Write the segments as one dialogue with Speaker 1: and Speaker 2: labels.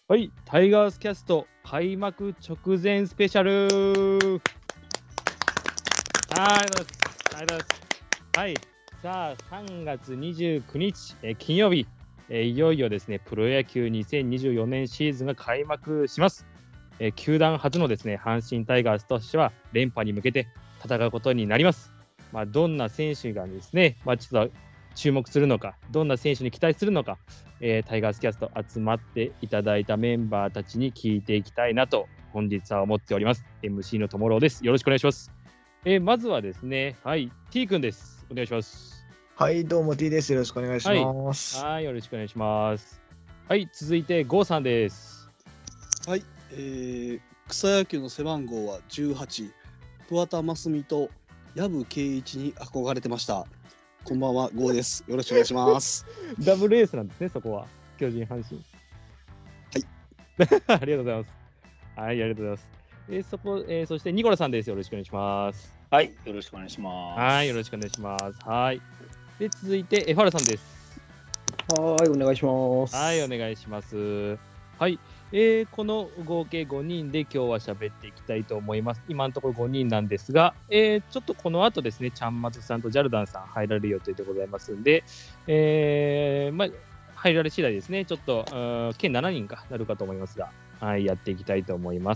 Speaker 1: はい、タイガースキャスト開幕直前スペシャル。はい、はい、さあ3月29日、金曜日、いよいよですね、プロ野球2024年シーズンが開幕します。球団初のですね、阪神タイガースとしては連覇に向けて戦うことになります。どんな選手がですね、ちょっと注目するのか、どんな選手に期待するのか、タイガースキャスト集まっていただいたメンバーたちに聞いていきたいなと本日は思っております。MC のともろうです。よろしくお願いします。まずはですね、はい、T 君です。お願いします。
Speaker 2: はい、どうも T です。よろしくお願いします。
Speaker 1: はい、よろしくお願いします。はい、続いて郷さんです。
Speaker 3: はい、草野球の背番号は18、桑田真澄と藪圭一に憧れてました。こんばんは、郷です。よろしくお願いします。
Speaker 1: ダブルエースなんですね、そこは。巨人、阪神。はい。ありがとうございます。はい、ありがとうございます。そしてニコラさんです。よろしくお願いします。
Speaker 4: はい、よろしくお願いします。
Speaker 1: はい、よろしくお願いします。はい。で、続いてファルさんです。
Speaker 5: はい、お願いします。
Speaker 1: はい、お願いします。はい。この合計5人で今日は喋っていきたいと思います。今のところ5人なんですが、ちょっとこの後ですね、ちゃんまつさんとジャルダンさん入られる予定でございますんで、入られ次第ですね、ちょっと、計7人かなるかと思いますが、はい、やっていきたいと思います。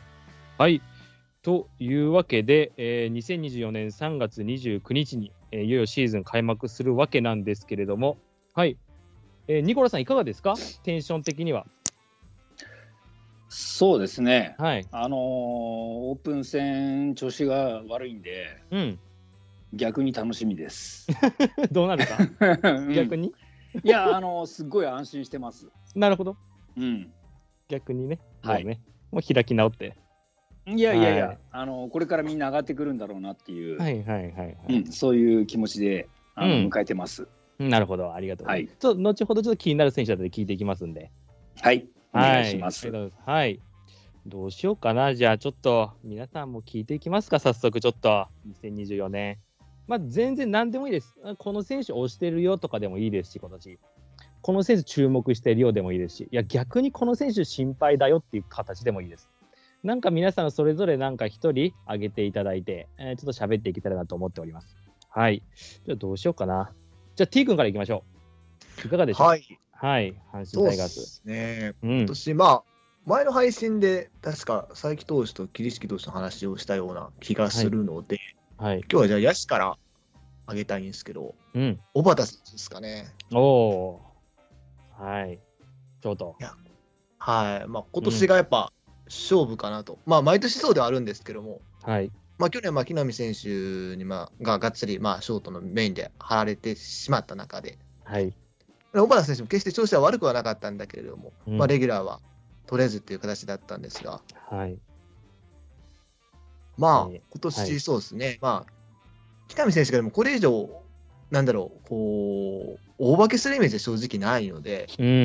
Speaker 1: はい。というわけで、2024年3月29日に、いよいよシーズン開幕するわけなんですけれども、はい。ニコラさんいかがですか？テンション的には。
Speaker 4: そうですね。
Speaker 1: はい。
Speaker 4: オープン戦調子が悪いんで、逆に楽しみです。
Speaker 1: どうなるか逆に
Speaker 4: いや、すっごい安心してます。
Speaker 1: なるほど。
Speaker 4: うん。
Speaker 1: 逆にね。
Speaker 4: はい。
Speaker 1: もう開き直って。
Speaker 4: いや、これからみんな上がってくるんだろうなっていう、そういう気持ちで迎えてます。
Speaker 1: なるほど、ありがとうございます。後ほどちょっと気になる選手だったら聞いていきますんで。
Speaker 4: はい、お願いします。
Speaker 1: はい。どうしようかな。じゃあちょっと皆さんも聞いていきますか。早速ちょっと2024年。全然何でもいいです。この選手推してるよとかでもいいですし、今年。この選手注目してるよでもいいですし、いや逆にこの選手心配だよっていう形でもいいです。なんか皆さんそれぞれなんか一人挙げていただいて、ちょっと喋っていけたらなと思っております。はい。じゃあどうしようかな。じゃあ T 君からいきましょう。いかがでしょう？
Speaker 2: はい。
Speaker 1: はい。阪神タイガース。
Speaker 2: そうですね。今年、前の配信で確か佐伯投手と桐敷投手の話をしたような気がするので、今日はじゃあ野手から挙げたいんですけど、小畑選手ですかね。
Speaker 1: はい。ちょうど。
Speaker 2: はい。今年がやっぱ勝負かなと。毎年そうではあるんですけども、
Speaker 1: はい。
Speaker 2: 去年、木浪選手にががっつり、ショートのメインで張られてしまった中で、
Speaker 1: はい。
Speaker 2: 小畑選手も決して調子は悪くはなかったんだけれども、レギュラーは取れずっていう形だったんですが、
Speaker 1: はい。
Speaker 2: 今年そうですね、木浪選手がでもこれ以上、大化けするイメージは正直ないので、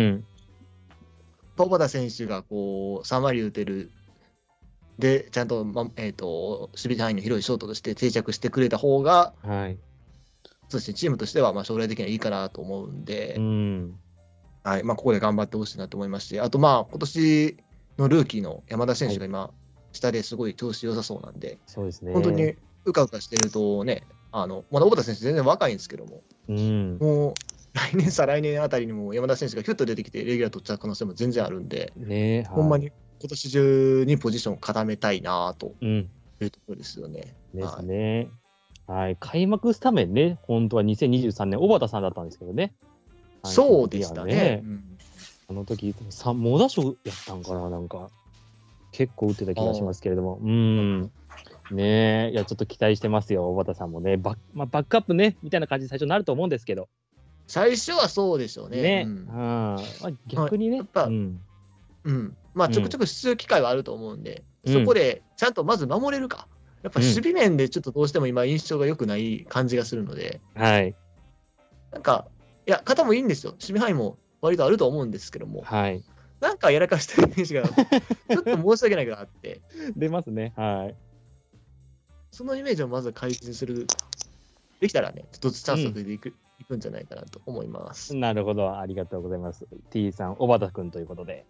Speaker 2: 小畑選手が3割打てる、で、ちゃんと、守備範囲の広いショートとして定着してくれた方が、そうですね、チームとしては将来的にはいいかなと思うんで、はい、ここで頑張ってほしいなと思いますし、あと今年のルーキーの山田選手が今、下ですごい調子良さそうなんで、
Speaker 1: そうですね、
Speaker 2: 本当にうかうかしてるとね、まだ小畑選手全然若いんですけども、もう来年再来年あたりにも山田選手がヒュッと出てきてレギュラー取っちゃう可能性も全然あるんで、ほんまに今年中にポジションを固めたいなというところですよね。
Speaker 1: ですね。はい、開幕スタメンね、本当は2023年、小畑さんだったんですけどね。
Speaker 2: そうでしたね。
Speaker 1: あの時、猛打賞やったんかな、なんか。結構打ってた気がしますけれども。ねえ、いや、ちょっと期待してますよ、小畑さんもね。バックアップね、みたいな感じで最初になると思うんですけど。
Speaker 2: 最初はそうでしょうね。
Speaker 1: 逆にね。
Speaker 2: やっぱ、ちょくちょく出場機会はあると思うんで、そこでちゃんとまず守れるか。やっぱ守備面でちょっとどうしても今印象が良くない感じがするので、なんか、いや、肩もいいんですよ。守備範囲も割とあると思うんですけども、なんかやらかしてるイメージが、ちょっと申し訳ないがあって。
Speaker 1: 出ますね。はい。
Speaker 2: そのイメージをまず改善する、できたらね、ちょっとずつチャンスが増えていくんじゃないかなと思います。
Speaker 1: なるほど、ありがとうございます。T さん、小畑君ということで。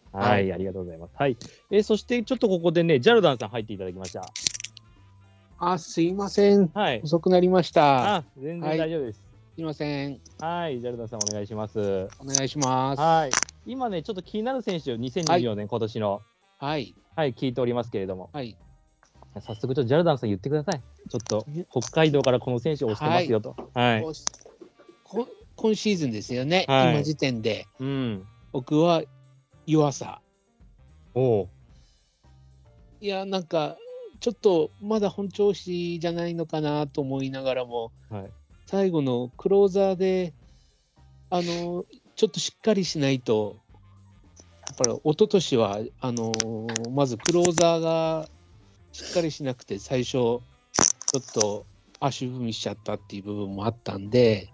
Speaker 1: はい、ありがとうございます。はい。そしてちょっとここでね、ジャルダンさん入っていただきました。
Speaker 5: すいません。はい。遅くなりました。
Speaker 1: 全然大丈夫です。
Speaker 5: すいません。
Speaker 1: はい、ジャルダンさんお願いします。
Speaker 5: お願いします。
Speaker 1: はい。今ね、ちょっと気になる選手、2024年、今年の。
Speaker 5: はい。
Speaker 1: はい、聞いておりますけれども。
Speaker 5: はい。
Speaker 1: 早速、ジャルダンさん言ってください。ちょっと、北海道からこの選手を推してますよと。はい。
Speaker 5: 今シーズンですよね、今時点で。僕は湯浅。いや、なんか、ちょっとまだ本調子じゃないのかなと思いながらも、最後のクローザーで、ちょっとしっかりしないと、やっぱり一昨年はまずクローザーがしっかりしなくて、最初、ちょっと足踏みしちゃったっていう部分もあったんで、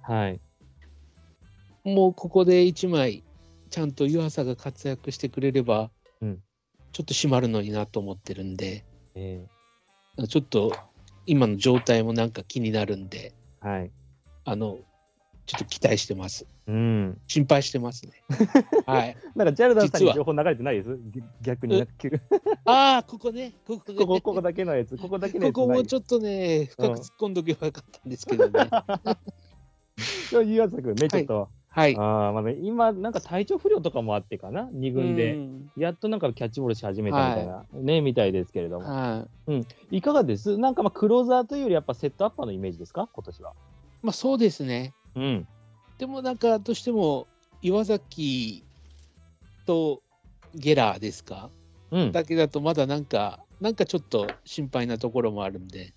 Speaker 5: もうここで1枚、ちゃんと湯浅が活躍してくれれば、ちょっと締まるのになと思ってるんで、ちょっと今の状態もなんか気になるんで、ちょっと期待してます。心配してますね。はい。
Speaker 1: なんかジャルダンさんに情報流れてないです？逆に。
Speaker 5: ここね。こ
Speaker 1: こだけのやつ。こ
Speaker 5: こもちょっとね、深く突っ込んどけばよかったんですけどね。
Speaker 1: 湯浅君ね、ちょっと。今、なんか体調不良とかもあってかな、2軍で。やっとなんかキャッチボールし始めたみたいな、みたいですけれども。いかがです？なんかクローザーというより、やっぱセットアッパーのイメージですか、今年は。
Speaker 5: そうですね。でもなんかどうしても岩崎とゲラーですか、だけだとまだなんかちょっと心配なところもあるんで、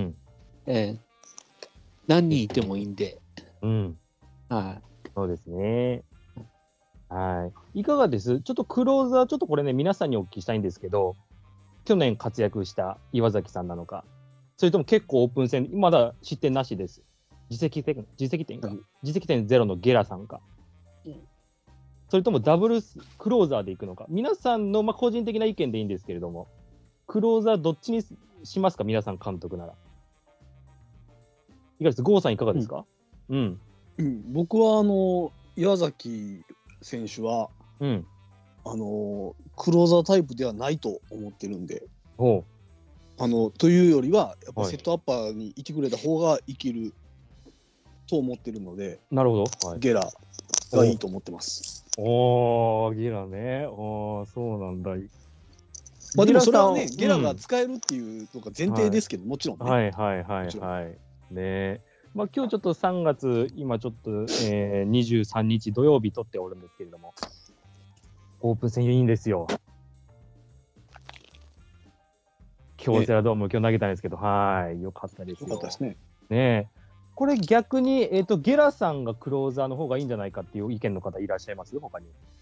Speaker 5: 何人いてもいいんで、
Speaker 1: そうですね。いかがです？ちょっとクローザー、ちょっとこれね、皆さんにお聞きしたいんですけど、去年活躍した岩崎さんなのか、それとも結構オープン戦、まだ失点なしです。自責点ゼロのゲラさんか、それともダブルクローザーでいくのか、皆さんの個人的な意見でいいんですけれども、クローザーどっちにしますか、皆さん監督なら。いかがです？郷さんいかがですか？
Speaker 3: 僕は岩崎選手は、クローザータイプではないと思ってるんで、というよりはやっぱセットアッパーにいてくれた方が生きると思ってるので、
Speaker 1: なるほど、
Speaker 3: ゲラがいいと思ってます。
Speaker 1: ゲラね。そうなんだ。
Speaker 3: でもそれはね、ゲラが使えるっていうのが前提ですけど、もちろんね。
Speaker 1: ね。今日ちょっと3月、今ちょっと、23日土曜日撮っておるんですけれども、オープン戦いいんですよ。京セラドーム、今日投げたんですけど、よかったですよ。
Speaker 3: よかったですね。
Speaker 1: ね。これ逆に、ゲラさんがクローザーの方がいいんじゃないかっていう意見の方いらっしゃいます？他に。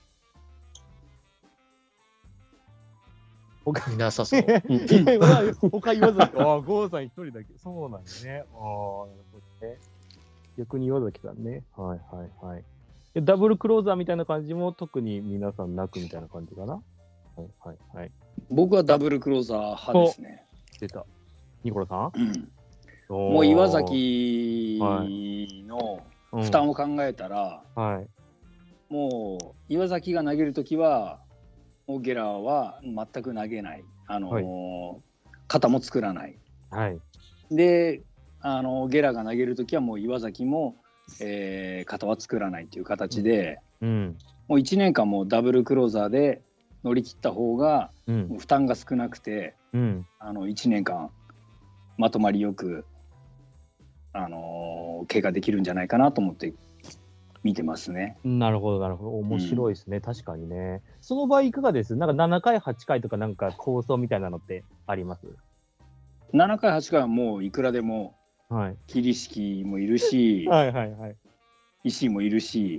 Speaker 2: いなさそう。
Speaker 1: 他言わず、郷さん一人だけ。そうなんですね。なるほどね。逆に岩崎さんね。ダブルクローザーみたいな感じも特に皆さんなくみたいな感じかな。
Speaker 4: 僕はダブルクローザー派ですね。
Speaker 1: 出た。ニコラさん？
Speaker 4: もう岩崎の負担を考えたら、もう岩崎が投げるときはもうゲラは全く投げない、肩も作らない、でゲラが投げるときはもう岩崎も、肩は作らないという形で、もう1年間もうダブルクローザーで乗り切った方が、もう負担が少なくて、1年間まとまりよく経過できるんじゃないかなと思って見てますね。
Speaker 1: なるほど、なるほど。面白いですね。確かにね。その場合いかがです？なんか7回、8回とかなんか構想みたいなのってあります？
Speaker 4: 7 回、8回はもういくらでも、桐敷もいるし、石井もいるし、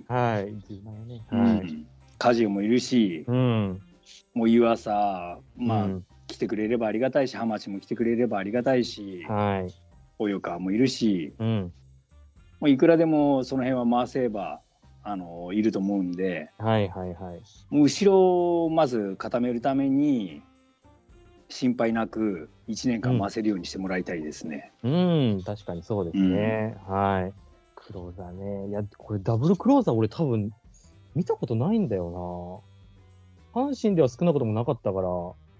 Speaker 4: 梶尾もいるし、もう湯浅、来てくれればありがたいし、浜地も来てくれればありがたいし、及川もいるし、もういくらでもその辺は回せばいると思うんで、もう後ろをまず固めるために心配なく1年間回せるようにしてもらいたいですね。
Speaker 1: 確かにそうですね。クローザーね。いや、これダブルクローザー俺多分見たことないんだよな。 阪神では少なくともなかったから、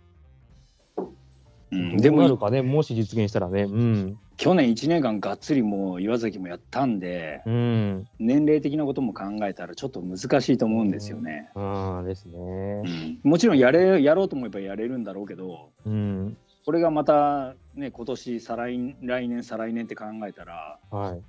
Speaker 4: でも
Speaker 1: どうなるかね、もし実現したらね。
Speaker 4: 去年1年間がっつりもう岩崎もやったんで、年齢的なことも考えたらちょっと難しいと思うんですよね。
Speaker 1: ですね。
Speaker 4: もちろんやろうと思えばやれるんだろうけど、これがまたね、今年来年再来年って考えたら、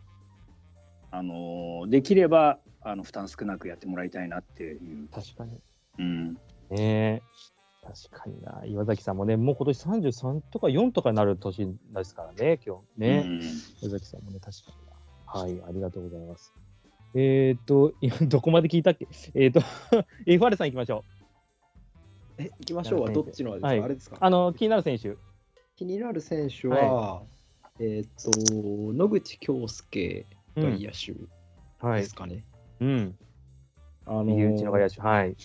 Speaker 4: できれば負担少なくやってもらいたいなっていう。
Speaker 1: 確かに。確かにな。岩崎さんもね、もう今年33とか4とかになる年ですからね、今日ね。岩崎さんもね、確かにな。はい、ありがとうございます。今どこまで聞いたっけ？FR さん行きましょ
Speaker 3: う。行きましょうはどっちのあれですか？
Speaker 1: 気になる選手。
Speaker 3: 気になる選手は、野口恭介が野手ですかね。
Speaker 1: 右打ちの外野手。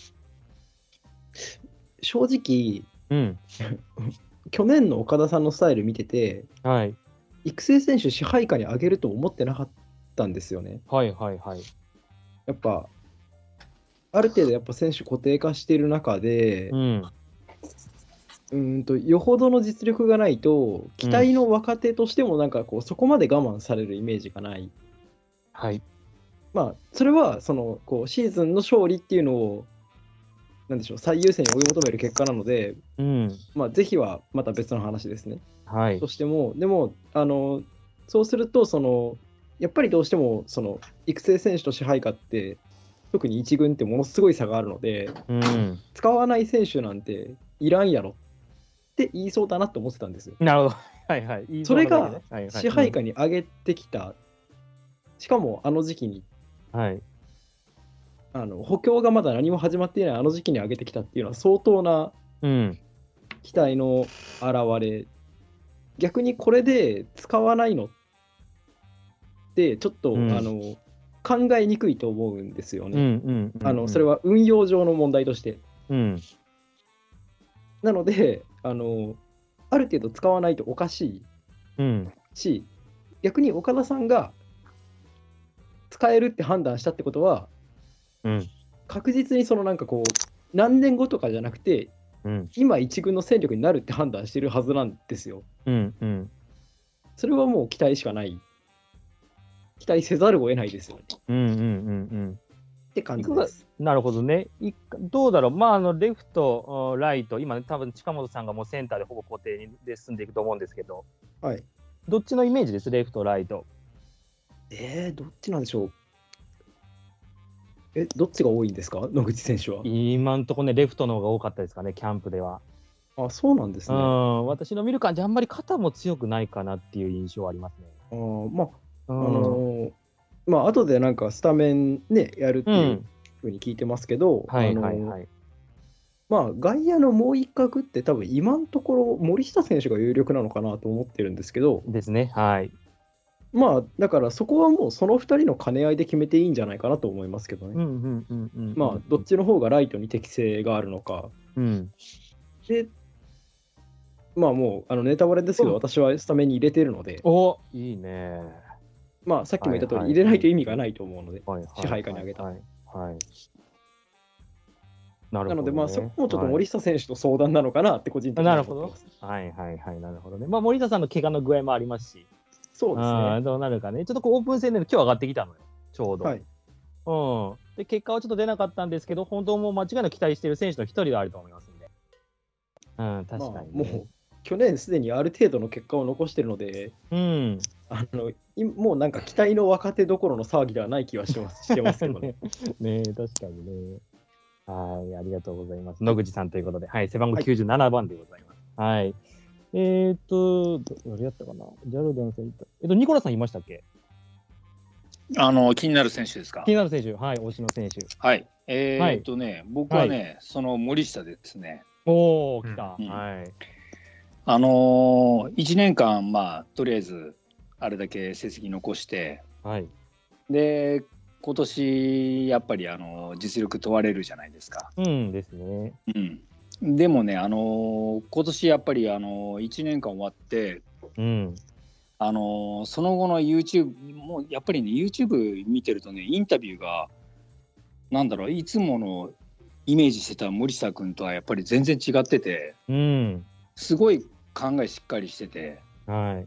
Speaker 3: 正直、去年の岡田さんのスタイル見てて、育成選手支配下に上げると思ってなかったんですよね。やっぱある程度やっぱ選手固定化している中で、よほどの実力がないと期待の若手としてもなんかこうそこまで我慢されるイメージがない。それはこうシーズンの勝利っていうのをなんでしょう、最優先に追い求める結果なので、是非はまた別の話ですね。としても、でもそうするとやっぱりどうしても育成選手と支配下って特に1軍ってものすごい差があるので、使わない選手なんていらんやろって言いそうだなと思ってたんですよ。
Speaker 1: なるほど。
Speaker 3: それが支配下に上げてきた、しかも時期に。補強がまだ何も始まっていない時期に上げてきたっていうのは相当な期待の表れ。逆にこれで使わないのってちょっと、考えにくいと思うんですよね。それは運用上の問題として。なのである程度使わないとおかしいし、逆に岡田さんが使えるって判断したってことは、確実になんかこう何年後とかじゃなくて、今一軍の戦力になるって判断してるはずなんですよ。それはもう期待しかない。期待せざるを得ないですよね。って感じです。
Speaker 1: なるほどね。どうだろう。レフト、ライト、今、多分近本さんがもうセンターでほぼ固定で進んでいくと思うんですけど、どっちのイメージです、レフト、ライト。
Speaker 3: どっちなんでしょう。どっちが多いんですか、野口選手は。
Speaker 1: 今のところね、レフトの方が多かったですかね、キャンプでは。
Speaker 3: そうなんですね。
Speaker 1: 私の見る感じ、あんまり肩も強くないかなっていう印象はありますね。
Speaker 3: 後でなんかスタメンね、やるっていうふうに聞いてますけど、外野のもう一角って多分今のところ森下選手が有力なのかなと思ってるんですけど。
Speaker 1: ですね。
Speaker 3: だからそこはもうその2人の兼ね合いで決めていいんじゃないかなと思いますけどね。どっちの方がライトに適性があるのか。で、もうネタバレですけど、私はスタメンに入れてるので。
Speaker 1: いいね。
Speaker 3: さっきも言った通り、入れないと意味がないと思うので、支配下に上げた。なので、そこもちょっと森下選手と相談なのかなって個人的に思ってます。
Speaker 1: なるほどね。森下さんの怪我の具合もありますし。
Speaker 3: そうですね。
Speaker 1: どうなるかね。ちょっとオープン戦で今日上がってきたのよ、ちょうど。で、結果はちょっと出なかったんですけど、本当もう間違いなく期待している選手の一人ではあると思いますんで。確かに、
Speaker 3: もう去年すでにある程度の結果を残しているので、もうなんか期待の若手どころの騒ぎではない気はしてますけどね。
Speaker 1: 確かにね。ありがとうございます。野口さんということで、背番号97番でございます。誰やったかな、ジャルダンさん、ニコラさんいましたっけ？
Speaker 4: 気になる選手ですか？
Speaker 1: 気になる選手、推しの選手。
Speaker 4: 僕はね、その森下ですね。
Speaker 1: 来た。
Speaker 4: 1年間、とりあえずあれだけ成績残して、で今年やっぱり実力問われるじゃないですか。
Speaker 1: ですね。
Speaker 4: でもね、今年やっぱり1年間終わって、その後の YouTube もうやっぱりね YouTube 見てるとね、インタビューがいつものイメージしてた森下君とはやっぱり全然違ってて、
Speaker 1: うん、
Speaker 4: すごい考えしっかりしてて、
Speaker 1: はい、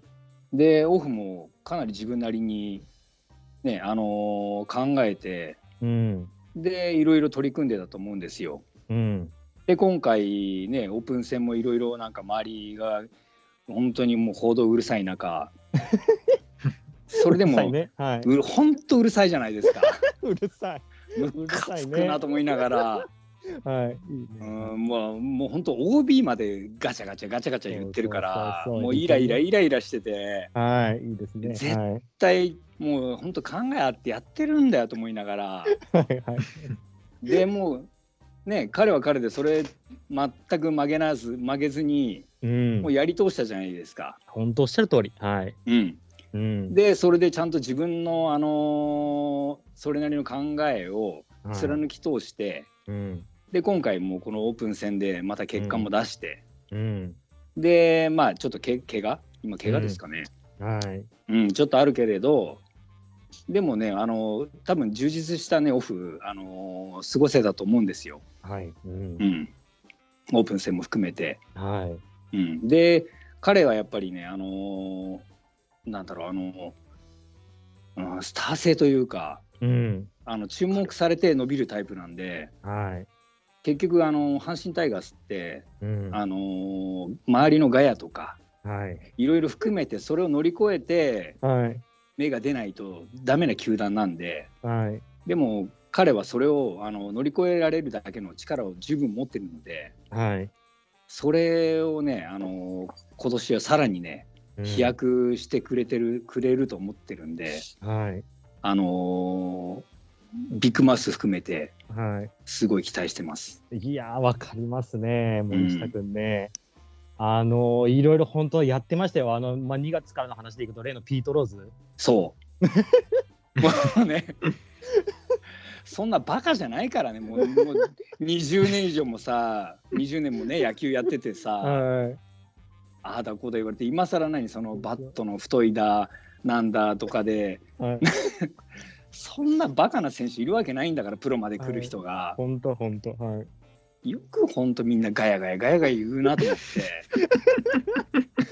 Speaker 4: でオフもかなり自分なりにね、考えて、
Speaker 1: うん、
Speaker 4: でいろいろ取り組んでたと思うんですよ。
Speaker 1: うん、
Speaker 4: で今回ねオープン戦もいろいろなんか周りが本当にもう報道うるさい中それでも、
Speaker 1: ね、はい、
Speaker 4: 本当うるさいじゃないですか。
Speaker 1: うるさい。
Speaker 4: ムカつくなと思いながら、
Speaker 1: はい、
Speaker 4: もう本当 OB までガチャガチャ言ってるから、もうイライラしてて、
Speaker 1: はい、いいですね。
Speaker 4: 絶対もう本当考えあってやってるんだよと思いながら、
Speaker 1: はいはい、
Speaker 4: でもうね彼は彼でそれ全く曲げずに、もうやり通したじゃないですか。
Speaker 1: 本当おっしゃる通り。はい。でそれでちゃんと自分のそれなりの考えを貫き通して、で今回もこのオープン戦でまた結果も出して、でまあちょっと怪我ですかね、ちょっとあるけれど、でもね多分充実したねオフ過ごせたと思うんですよ。 はい、
Speaker 4: オープン戦も含めて。
Speaker 1: はい、
Speaker 4: で彼はやっぱりねなんだろうスター性というか、注目されて伸びるタイプなんで、結局阪神タイガースって、周りのガヤとか、いろいろ含めてそれを乗り越えて、芽が出ないとダメな球団なんで、でも彼はそれを乗り越えられるだけの力を十分持ってるので、それをね今年はさらにね飛躍してくれると思ってるんで、ビッグマウス含めてすごい期待してます。
Speaker 1: いやわかりますね森下君ね。いろいろ本当やってましたよ。2月からの話でいくと例のピート・ローズ。
Speaker 4: そうもうねそんなバカじゃないからね。もう20年以上もさ20年もね野球やっててさ、ああだこうだ言われて今更何そのバットの太いだなんだとかで、そんなバカな選手いるわけないんだから、プロまで来る人が。
Speaker 1: 本当、
Speaker 4: よく本当みんなガヤガヤ言うなと思って。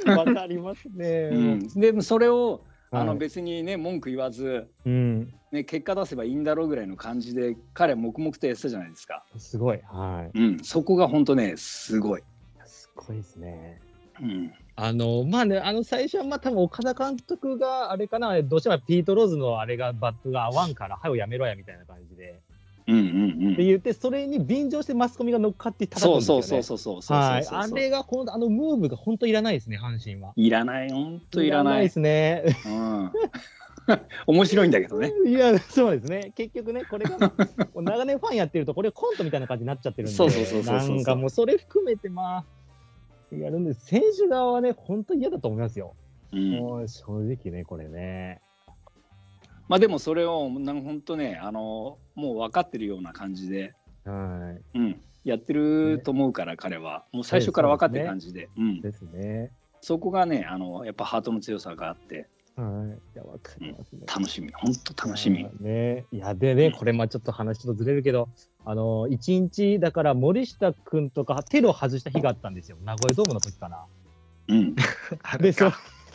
Speaker 1: わかりますね。
Speaker 4: でもそれを別にね文句言わず、ね、結果出せばいいんだろうぐらいの感じで彼は黙々とやってたじゃないですか。
Speaker 1: すごい。
Speaker 4: そこが本当ねすごい。
Speaker 1: すごいですね。まあね最初は多分岡田監督があれかな、どうしてもピート・ローズのあれがバットが合わんから「はよやめろや」みたいな感じでって言って、それに便乗してマスコミが乗っかって叩くんですよね。そうあれがムーブが本当いらないですね。阪神はい
Speaker 4: らない、本当いらない
Speaker 1: ですね。
Speaker 4: 面白いんだけどね。
Speaker 1: いやそうですね。結局ねこれが長年ファンやってるとこれコントみたいな感じになっちゃってるんで、なんかもうそれ含めてやるんです。選手側はね本当に嫌だと思いますよ。もう正直ねこれね。
Speaker 4: でもそれを本当ねもう分かってるような感じで、やってると思うから、彼はもう最初から分かってる感じで、
Speaker 1: ですね。
Speaker 4: そこがねやっぱハートの強さがあって、
Speaker 1: いや分かりますね。
Speaker 4: 楽しみ、本当楽しみ。
Speaker 1: ね、いやでねこれちょっと話ちょっとずれるけど、1日だから森下君とかテロを外した日があったんですよ。名古屋ドームの時かな。でそう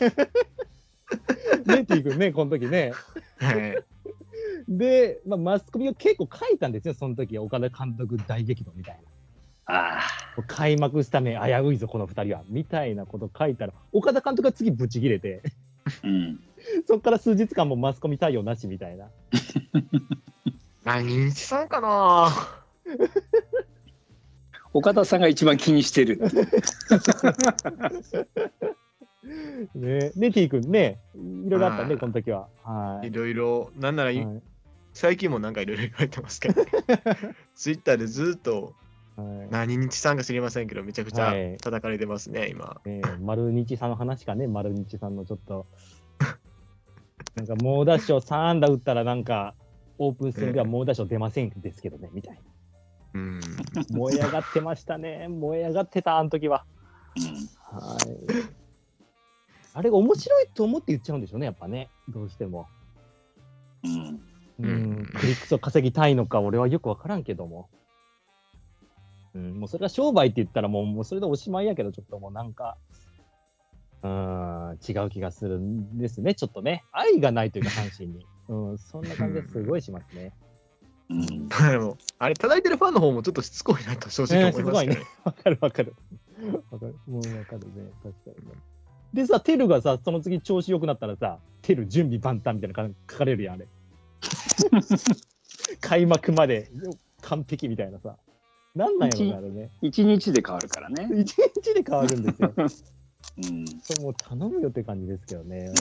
Speaker 1: ネティ君ねこの時ね。で、マスコミが結構書いたんですよその時。岡田監督大激怒みたいな。開幕スタメン危ういぞこの2人はみたいなこと書いたら、岡田監督が次ブチギレて、そっから数日間もマスコミ対応なしみたいな。
Speaker 2: 何日さんかな。
Speaker 4: 岡田さんが一番気にしてる。
Speaker 1: ね、ネティ君ね、いろいろあったね、この時は。
Speaker 2: いろいろ、なんなら、最近もなんかいろいろ言われてますけど、ツイッターでずっと、何日さんか知りませんけど、めちゃくちゃ叩かれてますね、今。
Speaker 1: 丸日さんの話かね、丸日さんのちょっと、なんか猛打賞3安打打ったら、なんか、オープン戦では猛打賞出ませんですけどね、みたいな。燃え上がってましたね、燃え上がってた、あの時は。あれが面白いと思って言っちゃうんでしょうね、やっぱね、どうしても。クリックスを稼ぎたいのか、俺はよく分からんけども。 もうそれが商売って言ったらもうそれでおしまいやけど、ちょっともうなんか、違う気がするんですね、ちょっとね。愛がないというか、阪神に。そんな感じですごいしますね。
Speaker 2: でもあれ、叩いてるファンの方もちょっとしつこいなと正直思いますね。
Speaker 1: わかる。もうわかるね、確かにね。でさ、テルがさ、その次調子良くなったらさ、テル準備万端みたいなの書かれるやん、あれ。開幕まで完璧みたいなさ。なんなんやろね、あれね。
Speaker 4: 1日で変わるからね。
Speaker 1: 1日で変わるんですよ。それもう頼むよって感じですけどね。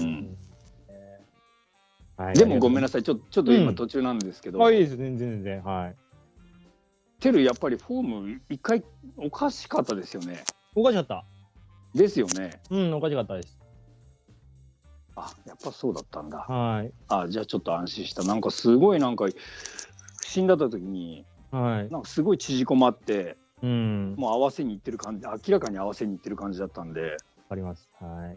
Speaker 4: でもごめんなさい、ちょっと今途中なんですけど。
Speaker 1: いいです、全然。はい。
Speaker 4: テルやっぱりフォーム一回おかしかったですよね。
Speaker 1: おかしかった。
Speaker 4: ですよね。
Speaker 1: おかしかったです。
Speaker 4: やっぱそうだったんだ。
Speaker 1: はい。
Speaker 4: じゃあちょっと安心した。なんかすごい不審だった時に、なんかすごい縮こまって、もう合わせにいってる感じ、明らかに合わせにいってる感じだったんで。
Speaker 1: わかります。はい。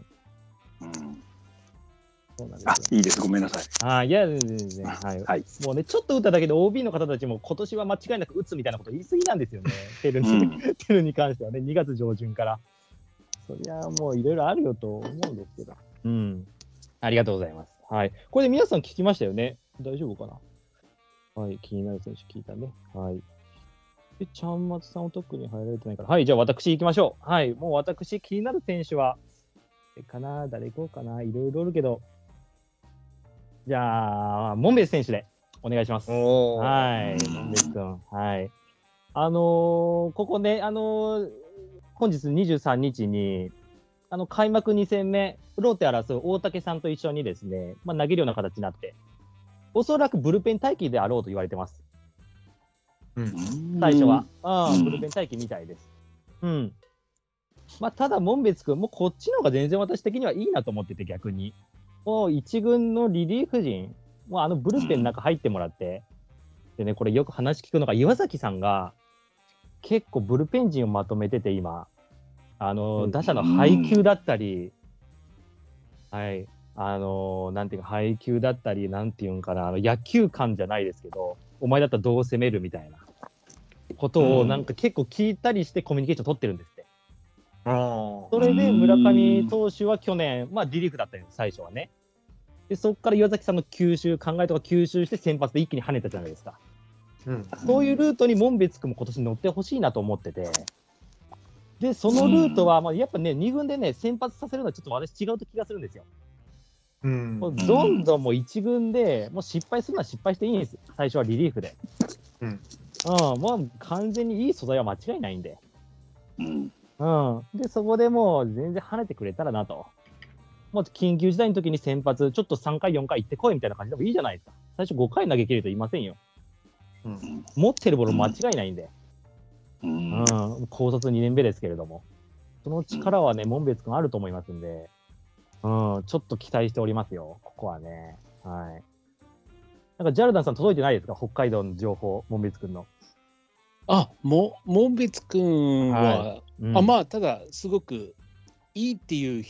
Speaker 4: そうなんですよ。いいです、ごめんなさい。
Speaker 1: いや、全然。はい。もうね、ちょっと打っただけで OB の方たちも今年は間違いなく打つみたいなこと言い過ぎなんですよね。テルに関してはね、2月上旬から。そりゃもういろいろあるよと思うんですけど。ありがとうございます。はい。これで皆さん聞きましたよね。大丈夫かな。はい。気になる選手聞いたね。はい。で、ちゃんまつさんは特に入られてないから。はい。じゃあ私行きましょう。はい。もう私気になる選手は、誰行こうかな。いろいろあるけど。じゃあ、モンベス選手でお願いします。はい。モンベス君。はい。ここね、本日23日に、開幕2戦目、ローテ争う大竹さんと一緒にですね、投げるような形になって、おそらくブルペン待機であろうと言われてます。最初は。ブルペン待機みたいです。ただ、門別君もこっちの方が全然私的にはいいなと思ってて、逆に。もう一軍のリリーフ陣、もうブルペンの中入ってもらって、でね、これよく話聞くのが、岩崎さんが結構ブルペン陣をまとめてて、今。打者の配球だったり、はい、なんていうか、配球だったり、なんていうんかな、野球観じゃないですけど、お前だったらどう攻めるみたいなことを、なんか結構聞いたりしてコミュニケーション取ってるんですって。それで村上投手は去年、リリーフだったんです、最初はね。で、そこから岩崎さんの考えとか吸収して先発で一気に跳ねたじゃないですか。そういうルートに門別君も今年乗ってほしいなと思ってて。で、そのルートは、やっぱね、2軍でね、先発させるのはちょっと私違うと気がするんですよ。もうどんどんもう1軍で、もう失敗するのは失敗していいんです。最初はリリーフで。もう完全にいい素材は間違いないんで。で、そこでもう全然跳ねてくれたらなと。もう緊急事態の時に先発、ちょっと3回、4回行ってこいみたいな感じでもいいじゃないですか。最初5回投げ切ると言いませんよ。持ってるボール間違いないんで。高卒2年目ですけれども、その力はね、門別君あると思いますんで、ちょっと期待しておりますよ、ここはね。はい。なんか、ジャルダンさん届いてないですか、北海道の情報、門別君の。
Speaker 5: 門別君は、ただ、すごくいいっていう、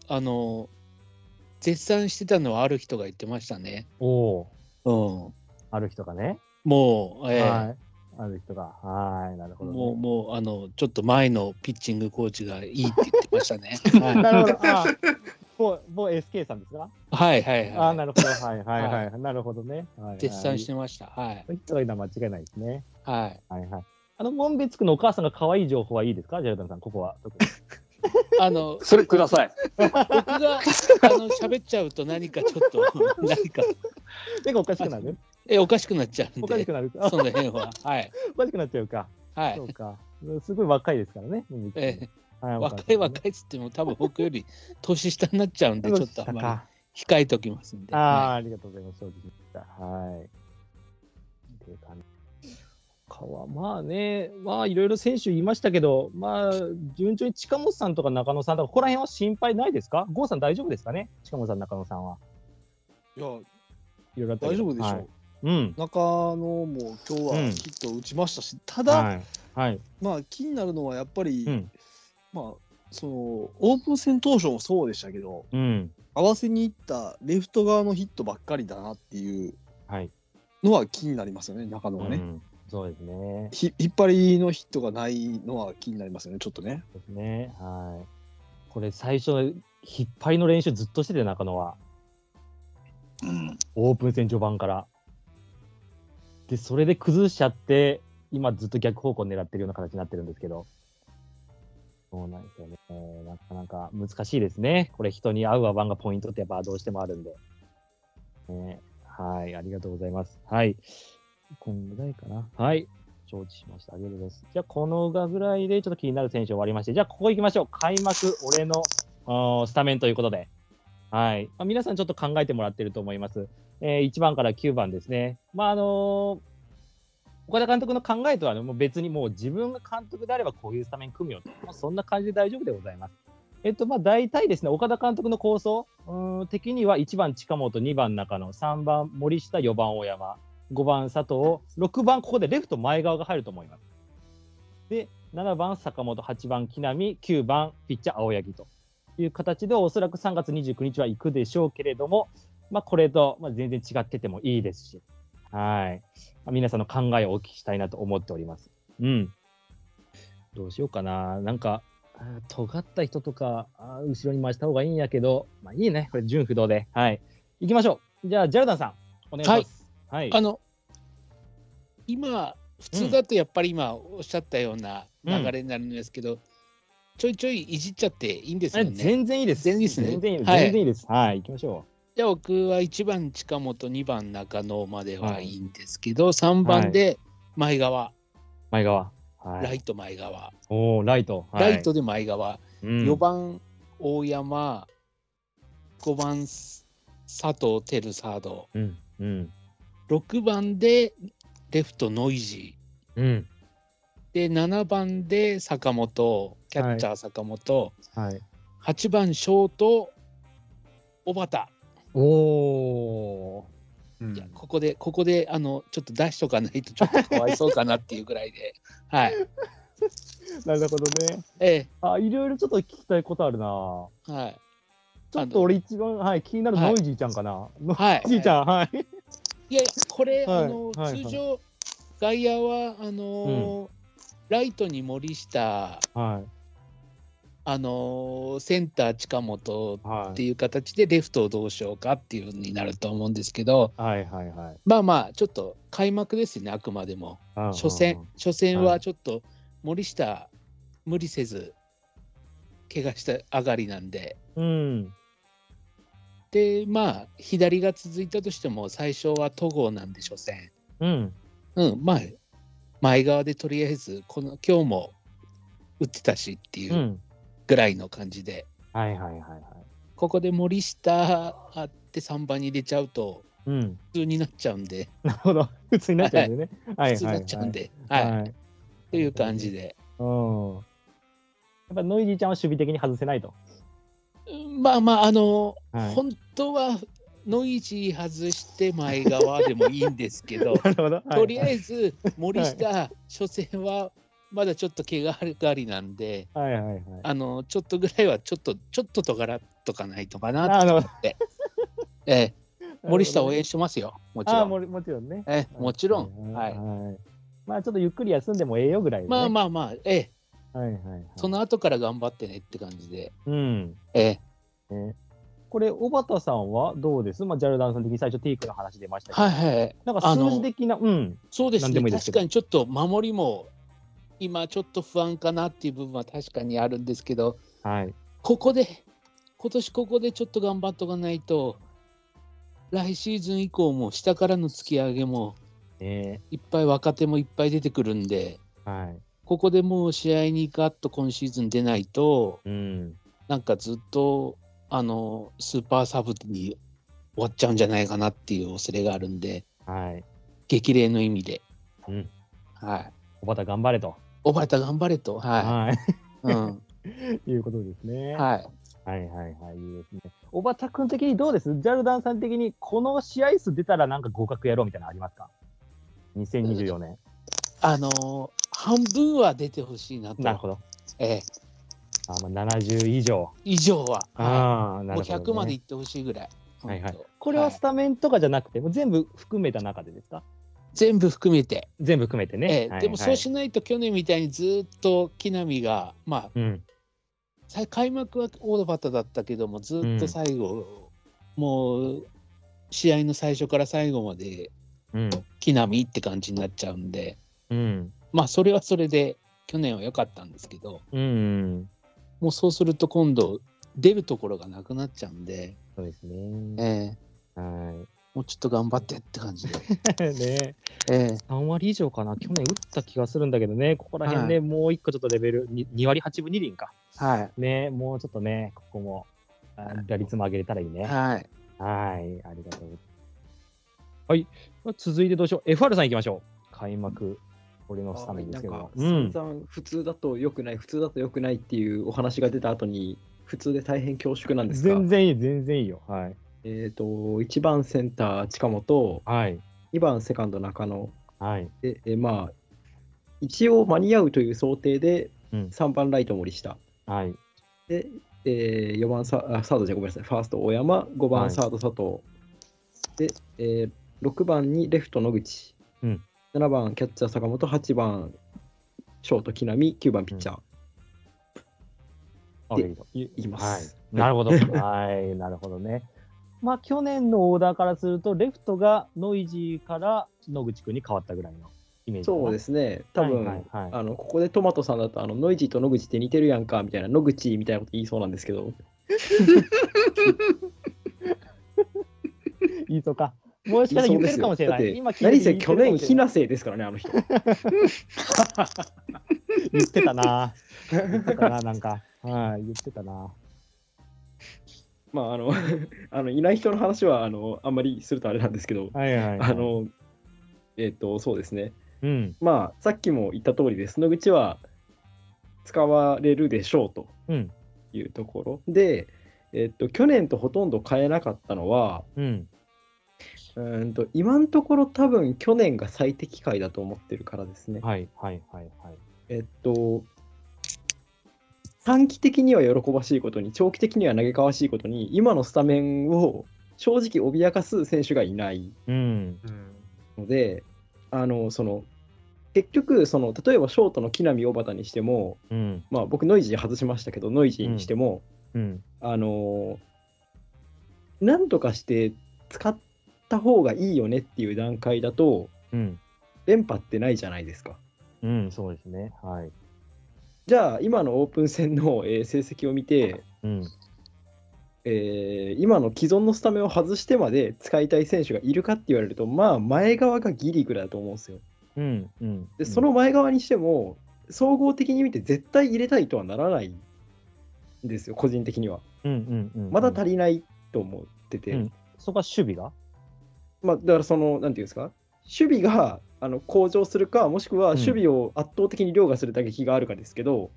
Speaker 5: 絶賛してたのはある人が言ってましたね。
Speaker 1: ある人がね。
Speaker 5: もう、
Speaker 1: ある人が。なるほど、ね。
Speaker 5: もう、ちょっと前のピッチングコーチがいいって言ってましたね。
Speaker 1: なるほど。某 SK さんですか？
Speaker 5: な
Speaker 1: るほど。なるほどね。
Speaker 5: 絶賛してました。
Speaker 1: そういうのは間違いないですね。
Speaker 5: はい
Speaker 1: 門別君のお母さんが可愛い情報はいいですか？ジャルダンさん、ここは。
Speaker 4: それください。
Speaker 5: 僕が喋っちゃうと何かちょっと
Speaker 1: 手がおかしくなる？
Speaker 5: おかしくなっちゃうんで。
Speaker 1: おかしくなる。
Speaker 5: その辺は。
Speaker 1: おかしくなっちゃうか。そうか。すごい若いですからね。
Speaker 5: 若いっつっても多分僕より年下になっちゃうんで、ちょっとあんまり控えておきますんで。
Speaker 1: ありがとうございます。そうでした。っていう感じ。いろいろ選手言いましたけど、順調に近本さんとか中野さんとか、ここら辺は心配ないですか？郷さん大丈夫ですかね？近本さん、中野さんは。
Speaker 3: いや、
Speaker 1: いろいろ
Speaker 3: 大丈夫でしょう。中野も今日はヒットを打ちましたし、ただ、気になるのはやっぱり、そのオープン戦当初もそうでしたけど、合わせにいったレフト側のヒットばっかりだなっていうのは気になりますよね、中野がね。
Speaker 1: そうですね。
Speaker 3: 引っ張りのヒットがないのは気になりますよね、ちょっとね。
Speaker 1: そうですね。はい。これ最初引っ張りの練習ずっとしてて、中野は。
Speaker 3: うん。
Speaker 1: オープン戦序盤から。で、それで崩しちゃって、今ずっと逆方向を狙ってるような形になってるんですけど。そうなんですよね。なかなか難しいですね。これ人に合う合わんがポイントってやっぱどうしてもあるんで。はい、ありがとうございます。はい。こんぐらいかな。はい。承知しました。ありがとうございます。じゃあ、このがぐらいでちょっと気になる選手終わりまして、じゃあ、ここ行きましょう。開幕、俺のスタメンということで。はい。皆さんちょっと考えてもらってると思います。1番から9番ですね。岡田監督の考えとは、もう別にもう自分が監督であればこういうスタメン組むよと。そんな感じで大丈夫でございます。大体ですね、岡田監督の構想的には1番近本、2番中野、3番森下、4番大山、5番佐藤、6番ここでレフト前側が入ると思います。で、7番坂本、8番木浪、9番ピッチャー青柳という形でおそらく3月29日は行くでしょうけれども、これと全然違っててもいいですし、はい。皆さんの考えをお聞きしたいなと思っております。うん。どうしようかな。なんか、尖った人とか、後ろに回した方がいいんやけど、いいね。これ、順不動で。はい。行きましょう。じゃあ、ジャルダンさん、お願いします。はい。
Speaker 5: 今、普通だとやっぱり今おっしゃったような流れになるんですけど、ちょいちょいいじっちゃっていいんですよね。
Speaker 1: 全然いいです。
Speaker 5: 全然いいですね。
Speaker 1: 全然いいです。はい。行きましょう。
Speaker 5: じゃあ僕は1番近本、2番中野まではいいんですけど、3番で前川。
Speaker 1: 前川。
Speaker 5: ライト前川。
Speaker 1: ライト。
Speaker 5: ライトで前川。4番大山。5番佐藤輝サード。6番でレフトノイジー。で、7番で坂本、キャッチャー坂本。8番ショート、小畑。いやここでちょっと出しとかないとちょっとかわいそうかなっていうぐらいで、はい。
Speaker 1: なるほどね。いろいろちょっと聞きたいことあるな。
Speaker 5: はい。
Speaker 1: ちょっと俺一番気になるノイジーちゃんかな。ノイジーちゃん、はい。
Speaker 5: いやこれ通常外野はライトに森下。センター近本っていう形でレフトをどうしようかっていう風になると思うんですけど、ちょっと開幕ですね、あくまでも。初戦はちょっと森下無理せず怪我した上がりなんで、で左が続いたとしても最初は戸郷なんで初戦、前側でとりあえず今日も打ってたしっていう。ぐらいの感じで、ここで森下あって3番に入れちゃうと普通になっちゃうんで、
Speaker 1: なるほど、普通になっちゃうんでね、
Speaker 5: 普通になっちゃうんで、という感じで、
Speaker 1: やっぱノイジーちゃんは守備的に外せないと。
Speaker 5: 本当はノイジー外して前側でもいいんですけど、とりあえず森下初戦はまだちょっと怪我がりなんで、ちょっとぐらいはちょっととがらっとかないとかなと思って、森下応援してますよ、もちろん。
Speaker 1: もちろんね。
Speaker 5: もちろん。
Speaker 1: ちょっとゆっくり休んでもええよぐらいで、
Speaker 5: ね。その後から頑張ってねって感じで。
Speaker 1: これ、小畑さんはどうです？ジャルダンさん的に最初ティークの話出ましたけど、なんか数字的な、
Speaker 5: そうですね、確かにちょっと守りも、今ちょっと不安かなっていう部分は確かにあるんですけど、今年ここでちょっと頑張っとかないと、来シーズン以降も下からの突き上げもいっぱい若手もいっぱい出てくるんで、ここでもう試合にガッと今シーズン出ないと、なんかずっとスーパーサブに終わっちゃうんじゃないかなっていう恐れがあるんで、激励の意味で、
Speaker 1: 小畑頑張れと。
Speaker 5: 小畑頑張れと、
Speaker 1: いうことですね。いいですね。小畑君的にどうです？ジャルダンさん的にこの試合数出たらなんか合格やろうみたいなのありますか？2024年。
Speaker 5: 半分は出てほしいなと。
Speaker 1: なるほど。70以上。
Speaker 5: は。もう100までいってほしいぐらい。
Speaker 1: これはスタメンとかじゃなくて、もう全部含めた中でですか？
Speaker 5: 全部含めて
Speaker 1: ね、
Speaker 5: でもそうしないと去年みたいにずっと木浪がまあ、開幕はオードバッタだったけどもずっと最後、もう試合の最初から最後まで木浪って感じになっちゃうんで、まあそれはそれで去年は良かったんですけど、もうそうすると今度出るところがなくなっちゃうんで、
Speaker 1: そうですね。
Speaker 5: もうちょっと頑張ってって感じで。
Speaker 1: ね、3割以上かな、去年打った気がするんだけどね、ここら辺ね、もう一個ちょっとレベル 2割8分2厘か。ね、もうちょっとね、ここも打率も上げれたらいいね。ありがとう。はい、続いてどうしよう。FR さんいきましょう。開幕、俺のスタメンですけど。
Speaker 6: 散々普通だと良くないっていうお話が出た後に、普通で大変恐縮なんですが。
Speaker 1: 全然いいよ。
Speaker 6: 1番センター近本、2番セカンド中野、で、まあ一応間に合うという想定で3番ライト森下、で、4番サードじゃごめんなさい、ファースト大山、5番サード佐藤、で、6番にレフト野口、7番キャッチャー坂本、8番ショート木浪、9番ピッチャーでいきます。
Speaker 1: なるほど。なるほどね。まあ去年のオーダーからするとレフトがノイジーから野口君に変わったぐらいのイメージ。
Speaker 6: そうですね。多分、ここでトマトさんだとノイジーと野口って似てるやんかみたいな、野口みたいなこと言いそうなんですけど。
Speaker 1: 言いそうか。もしかしたら言ってるかもしれない。
Speaker 6: 今何せ去年ひなせいですからね、あの人。
Speaker 1: 言ってたな。なんか。言ってたな。
Speaker 6: まあ、いない人の話はあんまりするとあれなんですけど、そうですね。まあ、さっきも言った通りです。野口は使われるでしょうというところ、で、去年とほとんど変えなかったのは、今のところ多分去年が最適解だと思ってるからですね。短期的には喜ばしいことに、長期的には嘆かわしいことに、今のスタメンを正直脅かす選手がいないので、結局例えばショートの木浪小畑にしても、まあ僕ノイジー外しましたけど、ノイジーにしても、なんとかして使った方がいいよねっていう段階だと、連覇ってないじゃないですか。
Speaker 1: そうですね。
Speaker 6: じゃあ今のオープン戦の成績を見て、今の既存のスタメンを外してまで使いたい選手がいるかって言われると、まあ前側がギリぐらいだと思うんですよ。でその前側にしても総合的に見て絶対入れたいとはならないんですよ、個人的には。まだ足りないと思ってて、
Speaker 1: そこは守備が、
Speaker 6: まあだからなんていうんですか、守備が向上するか、もしくは守備を圧倒的に凌駕する打撃があるかですけど、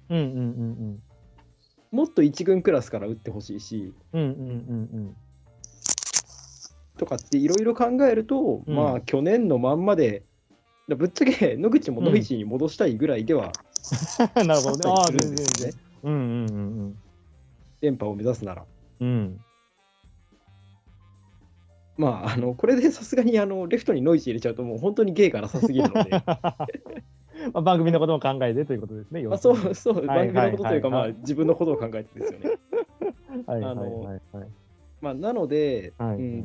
Speaker 6: もっと1軍クラスから打ってほしいし、とかっていろいろ考えると、まあ去年のまんまで、ぶっちゃけ野口もノイジーに戻したいぐらいでは
Speaker 1: なるほどね。
Speaker 6: 全然連覇を目指すなら。まあ、これでさすがにレフトにノイジー入れちゃうともう本当に芸がなさすぎるので
Speaker 1: 番組のことも考えてということですね。
Speaker 6: そう、番組のことというか、まあ自分のことを考えてですよね。まあなので、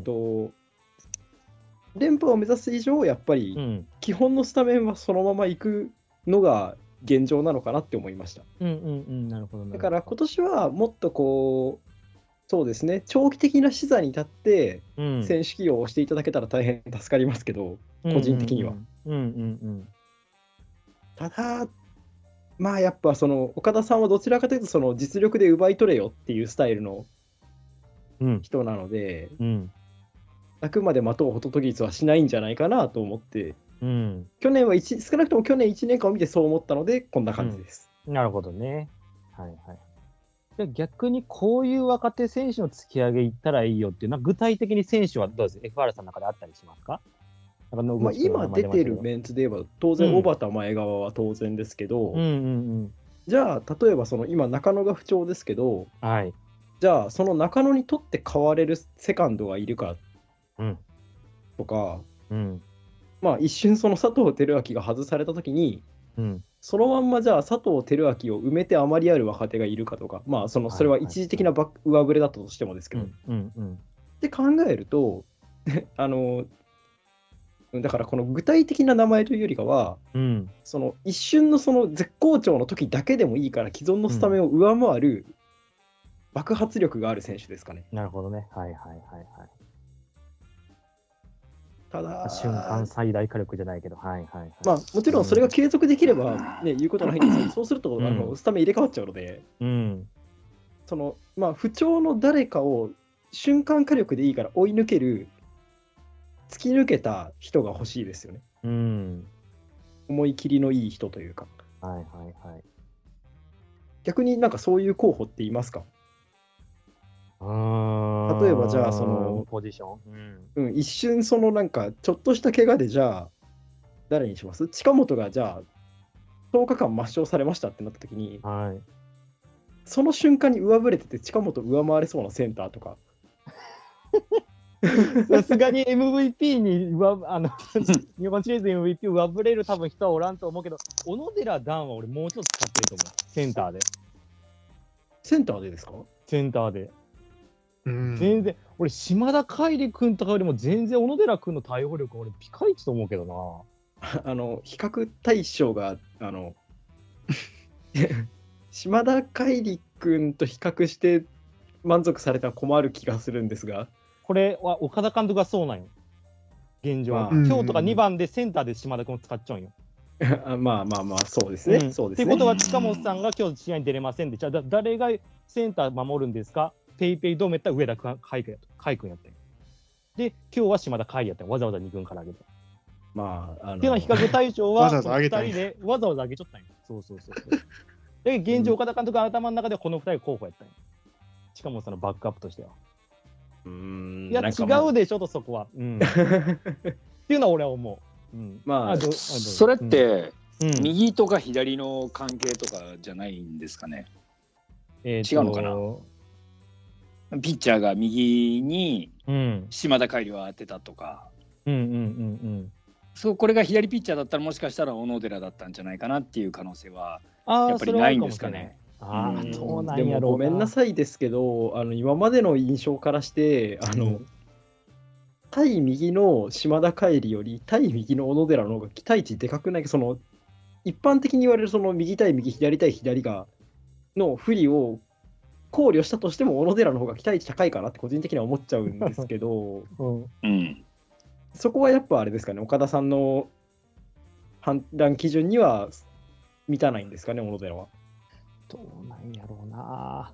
Speaker 6: 連覇を目指す以上やっぱり基本のスタメンはそのまま行くのが現状なのかなって思いました。だから今年はもっとそうですね、長期的な視座に立って選手起用をしていただけたら大変助かりますけど、個人的には。ただ、まあやっぱ岡田さんはどちらかというと実力で奪い取れよっていうスタイルの人なので、あくまで的をホトトギスはしないんじゃないかなと思って、去年は少なくとも去年1年間を見てそう思ったのでこんな感じです。
Speaker 1: なるほどね。逆にこういう若手選手の突き上げいったらいいよっていう具体的に選手はどうです FR さんの中であったりしますか？
Speaker 6: まあ今出てるメンツで言えば当然小畑前川は当然ですけど、じゃあ例えば今中野が不調ですけど、じゃあその中野にとって代われるセカンドがいるかとか、 まあ一瞬その佐藤輝明が外されたときに、そのまんまじゃあ佐藤輝明を埋めてあまりある若手がいるかとか、まあそれは一時的な上振れだったとしてもですけど、って考えるとだからこの具体的な名前というよりかは、その一瞬のその絶好調の時だけでもいいから既存のスタメンを上回る爆発力がある選手ですかね。
Speaker 1: なるほどね。はいはいはいはい。
Speaker 6: ただ
Speaker 1: 瞬間最大火力じゃないけど、はいはいはい。
Speaker 6: まあもちろんそれが継続できればね、言うことないんですけど、そうするとスタメン入れ替わっちゃうので、そのまあ不調の誰かを瞬間火力でいいから追い抜ける、突き抜けた人が欲しいですよね。思い切りのいい人というか。
Speaker 1: はいはいはい。
Speaker 6: 逆になんかそういう候補っていますか？例えばじゃあその
Speaker 1: ポジション、
Speaker 6: 一瞬そのなんかちょっとした怪我でじゃあ誰にします？近本がじゃあ10日間抹消されましたってなった時に、その瞬間に上振れてて近本上回れそうなセンターとか。
Speaker 1: さすがに MVP に日本シリーズ MVP 上振れる多分人はおらんと思うけど、小野寺段は俺もうちょっと使ってると思う。センターで。
Speaker 6: センターでですか？
Speaker 1: センターで。全然俺島田海里君とかよりも全然小野寺君の対応力俺ピカイチと思うけど
Speaker 6: な。比較対象が島田海里君と比較して満足されたら困る気がするんですが、
Speaker 1: これは岡田監督がそうなんよ現状。今日とか2番でセンターで島田君を使っちゃうんよ。
Speaker 6: まあまあまあそうですね。そうですね。
Speaker 1: ってことは近本さんが今日試合に出れませんで、じゃあ誰がセンター守るんですか？ペイペイドームやったら上田海君やったんよ。で今日は島田海やったんよ。わざわざ2軍から上げて。
Speaker 6: まあ
Speaker 1: っていうのは比較対象は
Speaker 2: 2
Speaker 1: 人でわざわざ上げちゃったんよ。そう。で現状岡田監督が頭の中ではこの2人候補やったんよ。近本さんのバックアップとしては。いや違うでしょとそこは。っていうのは俺は思う。
Speaker 4: まあそれって右とか左の関係とかじゃないんですかね。違うのかな。ピッチャーが右に島田海里を当てたとか。これが左ピッチャーだったらもしかしたら小野寺だったんじゃないかなっていう可能性はやっぱりないんですかね。
Speaker 1: そうなん
Speaker 6: でもごめんなさいですけど、今までの印象からして対右の島田海里より対右の小野寺の方が期待値でかくない？その一般的に言われるその右対右左対左の不利を考慮したとしても小野寺の方が期待値高いかなって個人的には思っちゃうんですけど、そこはやっぱあれですかね、岡田さんの判断基準には満たないんですかね、小野寺は。
Speaker 1: どうなんやろうな。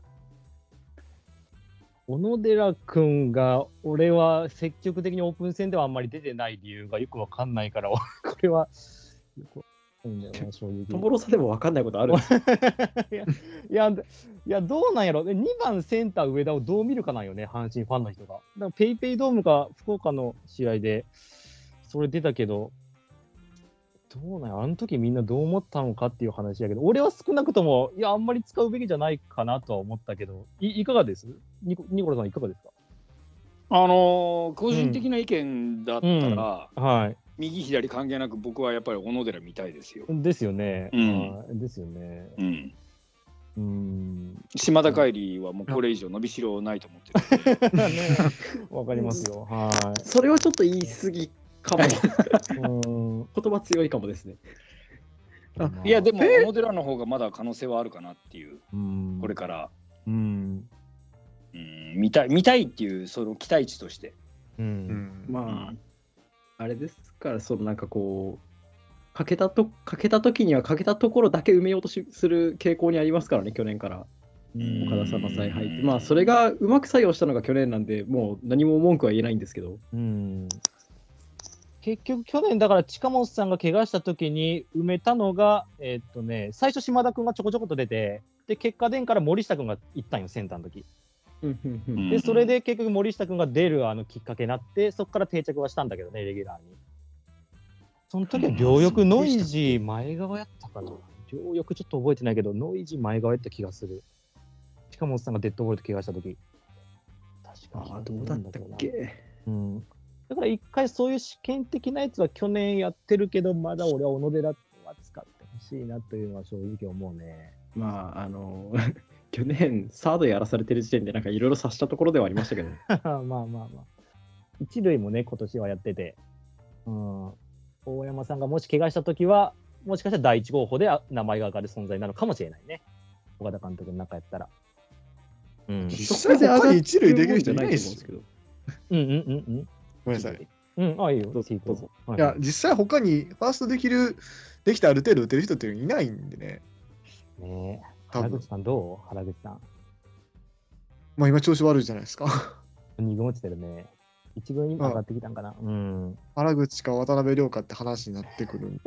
Speaker 1: 小野寺君が俺は積極的にオープン戦ではあんまり出てない理由がよくわかんないからこれはよくわかんないんだよな、正直。
Speaker 6: トモロさでもわかんないことある
Speaker 1: いやどうなんやろ。2番センター上田をどう見るかなんよね、阪神ファンの人が。だからペイペイドームか福岡の試合でそれ出たけど、どうなんや、あの時みんなどう思ったのかっていう話やけど、俺は少なくともあんまり使うべきじゃないかなとは思ったけど、いかがです？ニコラさんいかがですか？
Speaker 4: 個人的な意見だったら、右左関係なく僕はやっぱり小野寺見たいですよ。
Speaker 1: ですよね。ですよね。
Speaker 4: 島田海里はもうこれ以上伸びしろないと思ってる。
Speaker 1: わかりますよ。
Speaker 6: それはちょっと言い過ぎかも。言葉強いかもですね。
Speaker 4: いやでも小野寺の方がまだ可能性はあるかなっていう、これから見たいっていうその期待値として。
Speaker 6: まああれですから、そのなんかこうかけた時にはかけたところだけ埋めようとする傾向にありますからね、去年から岡田さんの采配って。まあそれがうまく作用したのが去年なんで、もう何も文句は言えないんですけど。
Speaker 1: 結局去年だから近本さんが怪我した時に埋めたのが最初島田君がちょこちょこと出て、で結果出んから森下君が行ったんよ、センターの時。でそれで結局森下君が出るきっかけになって、そこから定着はしたんだけどね、レギュラーに。その時は両翼ノイジー前側やったかな。両翼ちょっと覚えてないけど、ノイジー前側やった気がする。近本さんがデッドボールで怪我した時。確か
Speaker 6: どうだったっけ。
Speaker 1: だから一回そういう試験的なやつは去年やってるけど、まだ俺は小野寺は使ってほしいなというのは正直思うね。
Speaker 6: まあ、去年、サードやらされてる時点で、なんかいろいろ察したところではありましたけど、
Speaker 1: まあまあまあ。一塁もね、今年はやってて、大山さんがもし怪我したときは、もしかしたら第一候補で名前が上がる存在なのかもしれないね。岡田監督の中やったら。
Speaker 3: 実際他に一塁できる人いないですけど。
Speaker 1: ごめん
Speaker 3: なさい。
Speaker 1: いいよ、
Speaker 6: どうぞ。
Speaker 3: いや、実際他にファーストできてある程度打てる人っていないんでね。
Speaker 1: ねえ。原口さんどう？原口さん。
Speaker 3: まあ今調子悪いじゃないですか。
Speaker 1: 2軍落ちてるね。1軍に上がってきたんかな。
Speaker 3: 原口か渡辺亮かって話になってくる。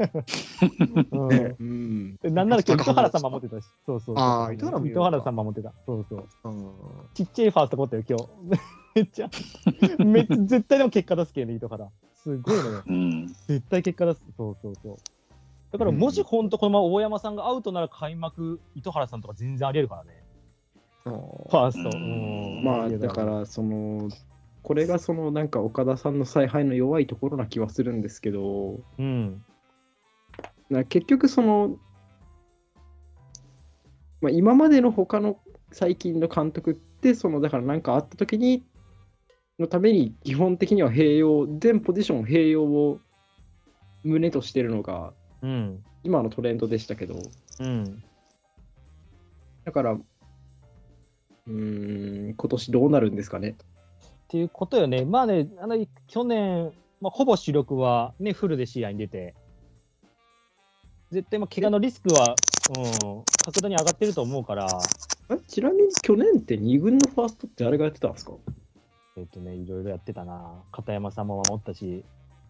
Speaker 1: なんなら今日糸原さん守ってたし。そう。
Speaker 3: ああ、
Speaker 1: 糸原さん守ってた。そう。ちっちゃいファースト持ってる今日。めっちゃ絶対でも結果出すけどね、糸原。すごいのよ。絶対結果出す。そう。だからもし本当このまま大山さんがアウトなら開幕、糸原さんとか全然ありえるからね。ファースト。
Speaker 6: まあだからこれがなんか岡田さんの采配の弱いところな気はするんですけど、結局まあ、今までの他の最近の監督ってだから何かあった時にのために基本的には全ポジション併用を旨としてるのが、今のトレンドでしたけど、だから今年どうなるんですかね
Speaker 1: っていうことよね。まあね、去年、ほぼ主力は、ね、フルで試合に出て、絶対怪我のリスクは、格段に上がってると思うから。
Speaker 6: ちなみに去年って2軍のファーストって誰がやってたんですか？
Speaker 1: いろいろやってたな。片山さんも守ったし、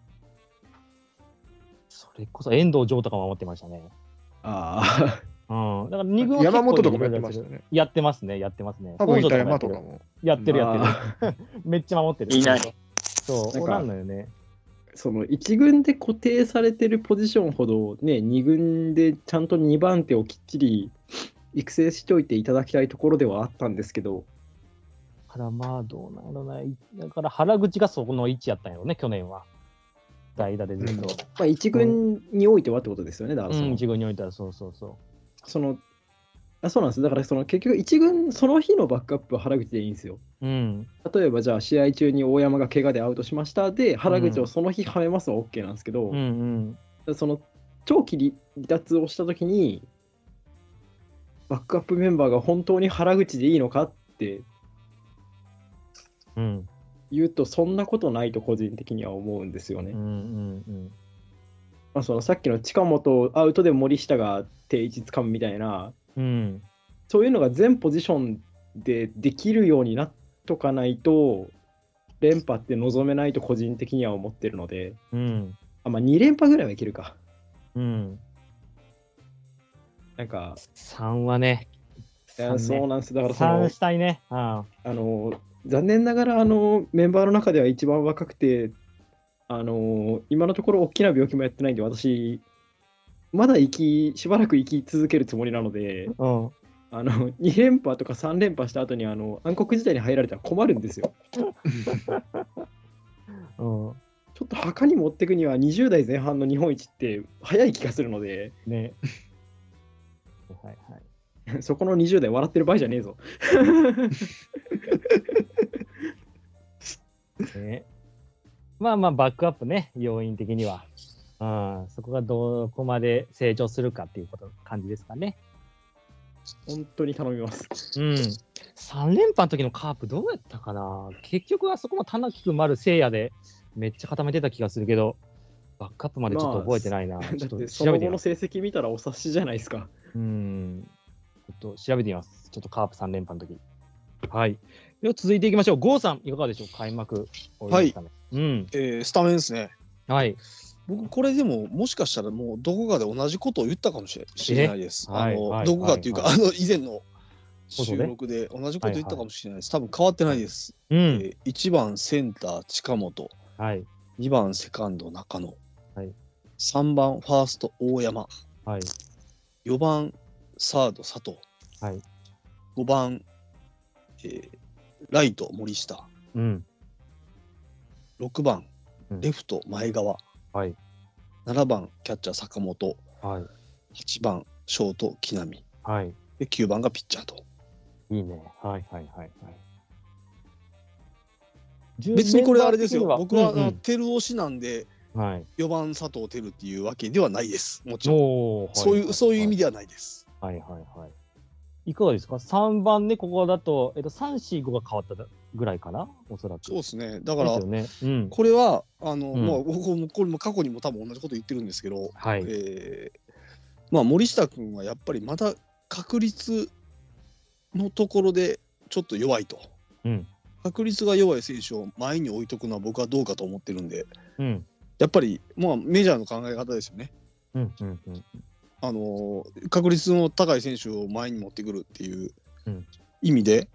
Speaker 1: それこそ遠藤城とかも守ってましたね。
Speaker 6: あ
Speaker 1: あ。だから2軍は
Speaker 3: 山本とかもやってましたね。
Speaker 1: やってますね。
Speaker 3: 多分板山とかも。
Speaker 1: やってる。めっちゃ守ってる。
Speaker 4: いない。
Speaker 1: そう、おらんのよね。
Speaker 6: 1軍で固定されてるポジションほど、ね、2軍でちゃんと2番手をきっちり育成しておいていただきたいところではあったんですけど。
Speaker 1: からまあ、どうなのな。だから原口がそこの位置やったんやろね、去年は。代打でずっと。
Speaker 6: まあ、1軍においてはってことですよね、だから
Speaker 1: 1軍においては、そう。
Speaker 6: そうなんです。だから結局1軍その日のバックアップは原口でいいんですよ。例えばじゃあ試合中に大山が怪我でアウトしましたで原口をその日はめますは OK なんですけど、長期離脱をした時にバックアップメンバーが本当に原口でいいのかって言うとそんなことないと個人的には思うんですよね。さっきの近本アウトで森下が定位置つかむみたいな、そういうのが全ポジションでできるようになっとかないと連覇って望めないと個人的には思ってるので、2連覇ぐらいはいけるか。なんか
Speaker 1: 3はね。
Speaker 6: そうなんです。だから
Speaker 1: 3したいね。
Speaker 6: 残念ながらメンバーの中では一番若くて今のところ大きな病気もやってないんで私まだしばらく生き続けるつもりなので、2連覇とか3連覇した後に暗黒時代に入られたら困るんですよ。ちょっと墓に持っていくには20代前半の日本一って早い気がするので、
Speaker 1: ね、
Speaker 6: そこの20代笑ってる場合じゃねえぞ。
Speaker 1: まあバックアップね、要因的には。そこがどこまで成長するかっていう感じですかね。
Speaker 6: 本当に頼みます。
Speaker 1: 3連覇の時のカープどうやったかな。結局あそこも田中丸聖也でめっちゃ固めてた気がするけど、バックアップまでちょっと覚えてないな。
Speaker 6: だってその後の成績見たらお察しじゃないですか。
Speaker 1: ちょっと調べてみます。ちょっとカープ3連覇の時。はい。では続いていきましょう。郷さんいかがでしょう。開幕。
Speaker 3: はい。スタメンですね。
Speaker 1: はい。
Speaker 3: 僕これでももしかしたらもうどこかで同じことを言ったかもしれないです。どこかっていうか以前の収録で同じこと言ったかもしれないです。多分変わってないです。1番センター近本、2番セカンド中野、3番ファースト大山、4番サード佐藤、5番、ライト森下、6番レフト前川、
Speaker 1: はい、
Speaker 3: 7番キャッチャー坂本、
Speaker 1: はい、
Speaker 3: 8番ショート木浪、
Speaker 1: はい、
Speaker 3: で9番がピッチャーと。
Speaker 1: いいね。はいはいはいはい。
Speaker 3: 別にこれあれですよ。僕はテル推しなんで、4番佐藤輝っていうわけではないです。もちろん。そういう意味ではないです。
Speaker 1: はいはいはい。いかがですか ?3 番ね、ここだと、3、4、5が変わったぐらいかな、おそらく。
Speaker 3: そうですね。だから、これは、もうこれも過去にも多分同じこと言ってるんですけど、森下君はやっぱりまだ確率のところでちょっと弱いと。確率が弱い選手を前に置いとくのは僕はどうかと思ってるんで、やっぱり、メジャーの考え方ですよね。確率の高い選手を前に持ってくるっていう意味で、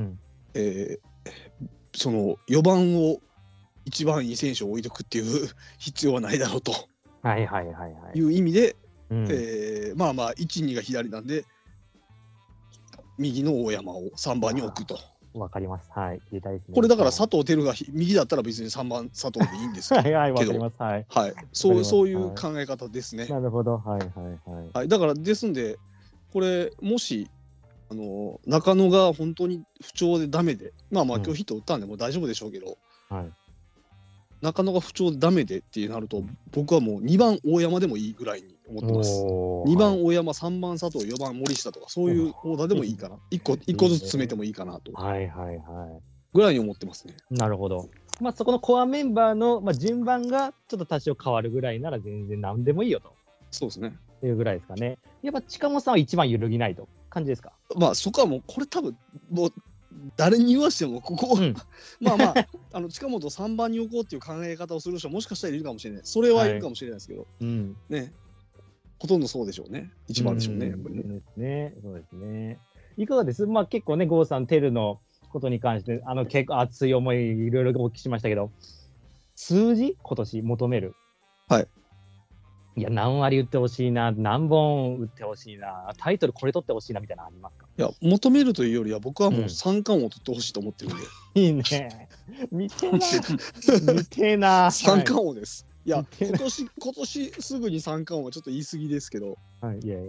Speaker 3: その4番を一番いい選手を置いとくっていう必要はないだろうという意味で、1、2が左なんで右の大山を3番に置くと。
Speaker 1: わかります。はい。
Speaker 3: これだから佐藤輝が右だったら別に3番佐藤でいいんですけど。
Speaker 1: わかります。はい。
Speaker 3: そういう考え方ですね。
Speaker 1: なるほど。
Speaker 3: はい。だからですんで、これもし中野が本当に不調でダメで、今日ヒット打ったんでもう大丈夫でしょうけど、中野が不調でダメでってなると、僕はもう2番大山でもいいぐらいに思ってます。2番大山、3番佐藤、4番森下とかそういうオーダーでもいいかな。1個ずつ詰めてもいいかなと。ぐらいに思ってますね。
Speaker 1: なるほど。そこのコアメンバーの、順番がちょっと多少変わるぐらいなら全然何でもいいよと。
Speaker 3: そうですね。
Speaker 1: いうぐらいですかね。やっぱ近本さんは一番揺るぎないと感じですか？
Speaker 3: そこはもうこれ多分もう誰に言わしてもここ、近本3番に置こうっていう考え方をする人はもしかしたらいるかもしれない。それはいるかもしれないですけど、ほとんどそうでしょうね。1番でしょうね、やっぱりね。
Speaker 1: そうですね。いかがです？結構ね、郷さん、テルのことに関して結構熱い思いいろいろお聞きしましたけど、数字今年求める。いや、何割打ってほしいな、何本打ってほしいな、タイトルこれ取ってほしいなみたいなのありますか？
Speaker 3: いや、求めるというよりは僕はもう三冠を取ってほしいと思ってるんで。
Speaker 1: いいね。見てな。
Speaker 3: 三冠王です。いや、今年すぐに三冠王はちょっと言い過ぎですけど。
Speaker 1: いや。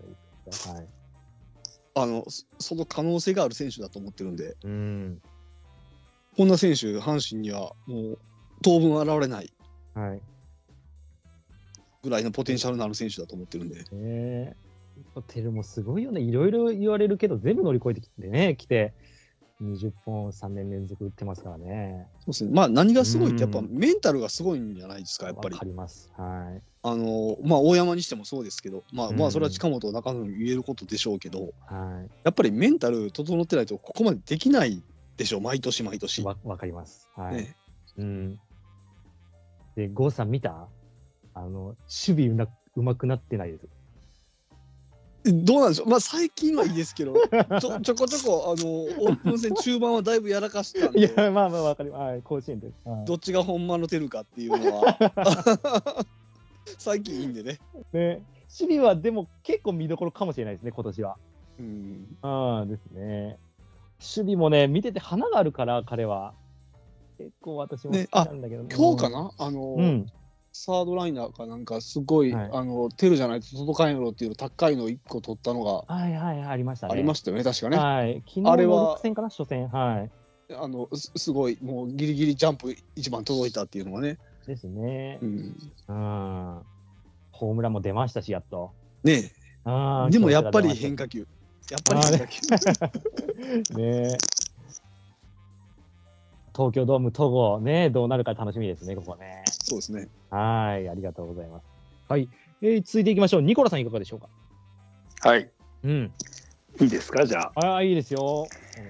Speaker 3: その可能性がある選手だと思ってるんで。こんな選手、阪神にはもう当分現れない。ぐらいのポテンシャルのある選手だと思ってるんで。
Speaker 1: テルもすごいよね。いろいろ言われるけど、全部乗り越えてきて、20本3年連続打ってますからね。
Speaker 3: そうですね。何がすごいってやっぱメンタルがすごいんじゃないですか、やっぱり。
Speaker 1: わかります。
Speaker 3: 大山にしてもそうですけど、それは近本中野に言えることでしょうけど、やっぱりメンタル整ってないとここまでできないでしょう、毎年。
Speaker 1: わかります。で、郷さん見た？守備うまくなってないです。
Speaker 3: どうなんでしょう。最近はいいですけど、ちょこちょこオープン戦中盤はだいぶやらかしたんで。
Speaker 1: いや、わかります。甲子園です。
Speaker 3: どっちが本間のテルかっていうのは最近いいんでね。
Speaker 1: 守備はでも結構見どころかもしれないですね、今年は。ですね。守備もね、見てて花があるから、彼は。結構私も好きなんだけど、
Speaker 3: 今日かなサードライナーかなんかすごい、テルじゃないと届かんやろっていう高いの1個取ったのが
Speaker 1: ありましたね。
Speaker 3: ありましたよね、確かね。
Speaker 1: 昨日の6戦かな、初戦。
Speaker 3: すごいもうギリギリジャンプ一番届いたっていうのがね。
Speaker 1: ですね。ホームランも出ましたし、やっと。
Speaker 3: でもやっぱり変化球。
Speaker 1: ね。東京ドーム、戸郷ね、どうなるか楽しみですね、ここね。
Speaker 3: そうですね。
Speaker 1: ありがとうございます。続いていきましょう。ニコラさんいかがでしょうか？
Speaker 4: いいですか、じゃあ。
Speaker 1: いいですよ。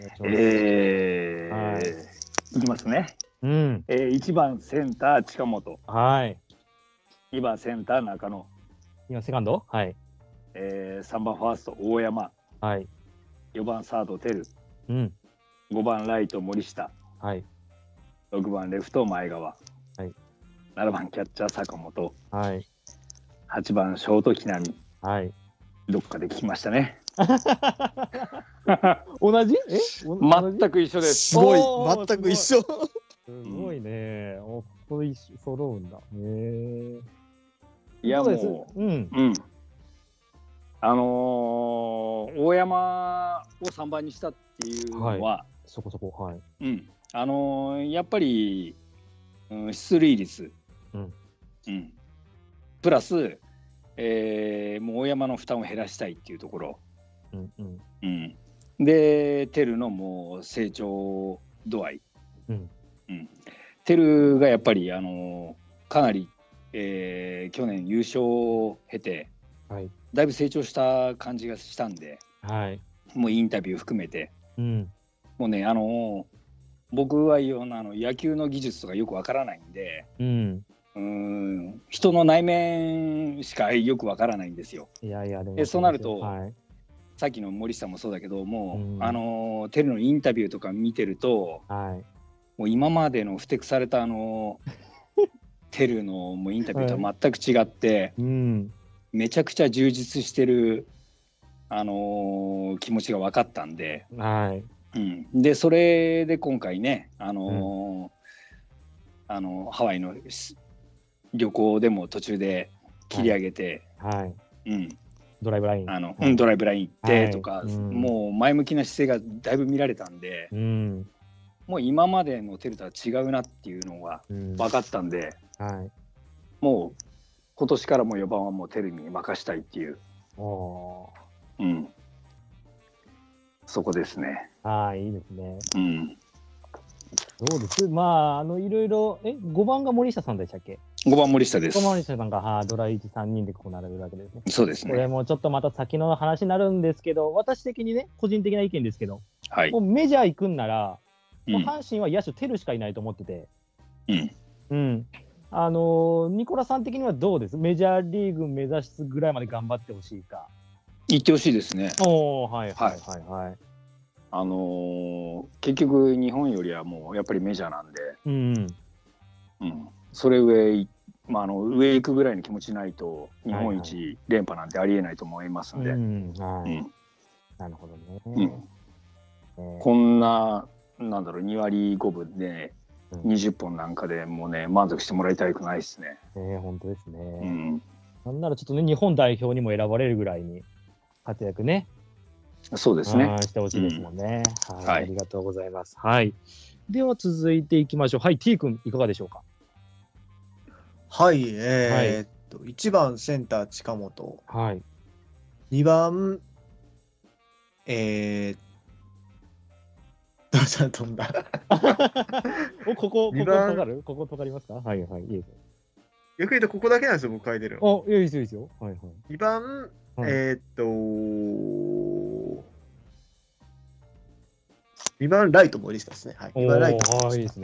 Speaker 4: いきますね。1番センター近本。2番センター中野。
Speaker 1: 今セカンド
Speaker 4: 3番ファースト大山。4番サードテル。5番ライト森下。6番レフト前川。7番キャッチャー坂本。8番ショート木浪。どっかで聞きましたね。
Speaker 1: 同じ？
Speaker 4: 全く一緒です。
Speaker 3: すごい、全く一緒。
Speaker 1: すごいね。 揃うんだ。
Speaker 4: いや、もう、大山を3番にしたっていうのは、
Speaker 1: そこそこ、はい。
Speaker 4: やっぱり、出塁率、プラス、もう大山の負担を減らしたいっていうところ、で、テルのもう成長度合い、テルがやっぱり、かなり、去年優勝を経て、だいぶ成長した感じがしたんで、もうインタビュー含めて、もうね、僕は野球の技術とかよくわからないんで、人の内面しかよくわからないんですよ。でそうなると、さっきの森下もそうだけども、テルのインタビューとか見てると、もう今までのふてくされたテルのもうインタビューとは全く違って、めちゃくちゃ充実してる、気持ちが分かったんで、でそれで今回ね、ハワイの旅行でも途中で切り上げて、
Speaker 1: ドライブライ
Speaker 4: ン、ドライブライン行ってとか、もう前向きな姿勢がだいぶ見られたんで、もう今までのテルとは違うなっていうのが分かったんで、もう今年からも4番はもうテルに任したいっていう、そこですね。
Speaker 1: いいですね。そうです。いろいろ、5番が森下さんでしたっけ
Speaker 4: ？5番森下です。
Speaker 1: 5番森下さんがドラ1、3人でこう並べるわけですね。
Speaker 4: そうですね。
Speaker 1: これもちょっとまた先の話になるんですけど、私的にね、個人的な意見ですけど、もうメジャー行くんなら、もう阪神は野手テルしかいないと思ってて、ニコラさん的にはどうです？メジャーリーグ目指すぐらいまで頑張ってほしいか。
Speaker 4: 行ってほしいですね。結局日本よりはもうやっぱりメジャーなんで、それ上行くぐらいの気持ちないと日本一連覇なんてありえないと思いますんで、
Speaker 1: なるほどね。
Speaker 4: こんな2割5分で20本なんかでもうね満足してもらいたくないですね。
Speaker 1: 本当ですね。なんならちょっとね日本代表にも選ばれるぐらいに活躍ね。
Speaker 4: そうですね。
Speaker 1: してほしいですもんね。ありがとうございます。では続いていきましょう。T 君いかがでしょうか。
Speaker 2: 1番センター近本。2番どうしたら飛んだ
Speaker 1: こことがりますか？いいですよ。
Speaker 2: 逆に言うとここだけなんですよ、僕書いてる
Speaker 1: の。いいですよ。
Speaker 2: 2番、2番ライト森下ですね。2番ライト。
Speaker 1: いいですね。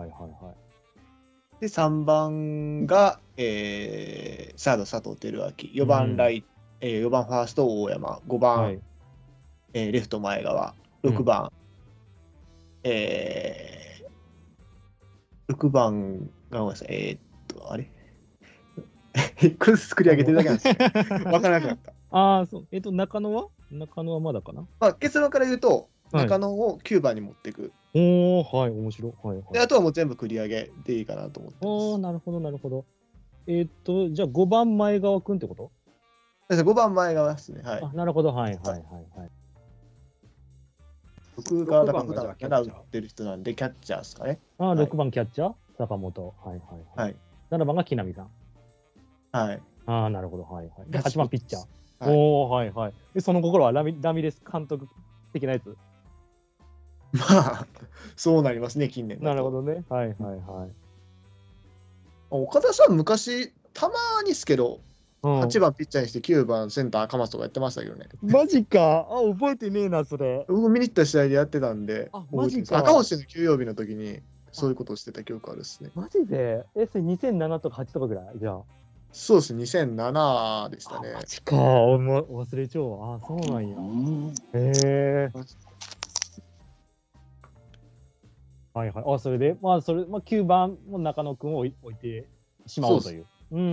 Speaker 2: で、3番が、サード佐藤輝明。4番4番ファースト大山。5番、レフト前川。6番、6番がごめんなさい。あれこれ作り上げてるだけなんですよ。わからなくなった。
Speaker 1: そう。中野はまだかな？
Speaker 2: 結論から言うと、中野を9番に持っていく。
Speaker 1: 面白い。
Speaker 2: で、あとはもう全部繰り上げでいいかなと思ってます。
Speaker 1: なるほど。じゃあ5番前川くんってこと？
Speaker 2: 5番前川ですね。
Speaker 1: なるほど。
Speaker 2: 僕がだから普段キャッチャー打ってる人なんで、キャッチャーですかね。
Speaker 1: 6番キャッチャー坂本。7番が木浪さん。なるほど。で、8番ピッチャー。で、その心はラミレス監督的なやつ？
Speaker 2: そうなりますね、近年。
Speaker 1: なるほどね。
Speaker 2: 岡田さん、昔、たまにですけど、8番ピッチャーにして9番センター赤松とかやってましたけどね。
Speaker 1: マジか。覚えてねえな、それ。
Speaker 2: 僕見に行った試合でやってたんで、
Speaker 1: マジか。
Speaker 2: 赤星の休養日の時にそういうことをしてた記憶あるですね。
Speaker 1: マジで？それ2007とか8とかぐらいじゃあ。
Speaker 2: そうですね、2007でしたね。
Speaker 1: マジか。忘れちゃうわ。そうなんや。それで、9番の中野くんを置いてしまおうという。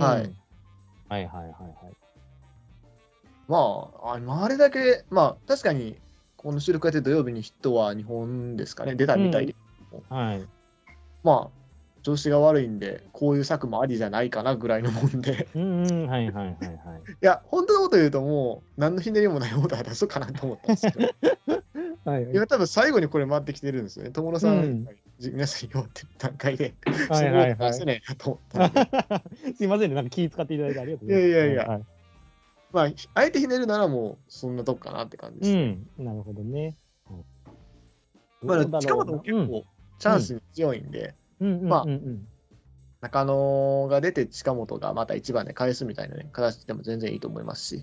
Speaker 2: あれだけ、確かに、この収録やって土曜日にヒットは2本ですかね、出たみたいで。 調子が悪いんで、こういう策もありじゃないかなぐらいのもんで。
Speaker 1: はいはいはいはい。い
Speaker 2: や、本当のこと言うと、もう、何のひねりもないオーダー出そうかなと思ったんですけど。はいはい、今、多分最後にこれ回ってきてるんですよね。友野さん、皆さんに終わってる段階で、はいはいはい。す
Speaker 1: いませんね、なんか気使っていただいてありがとうございます。
Speaker 2: いや。はい、まあ、あえてひねるならもう、そんなとこかなって感じですね。
Speaker 1: なるほどね。
Speaker 2: まあ、近本も結構、チャンスに強いんで、まあ、中野が出て近本がまた1番で返すみたいな、ね、形でも全然いいと思いますし。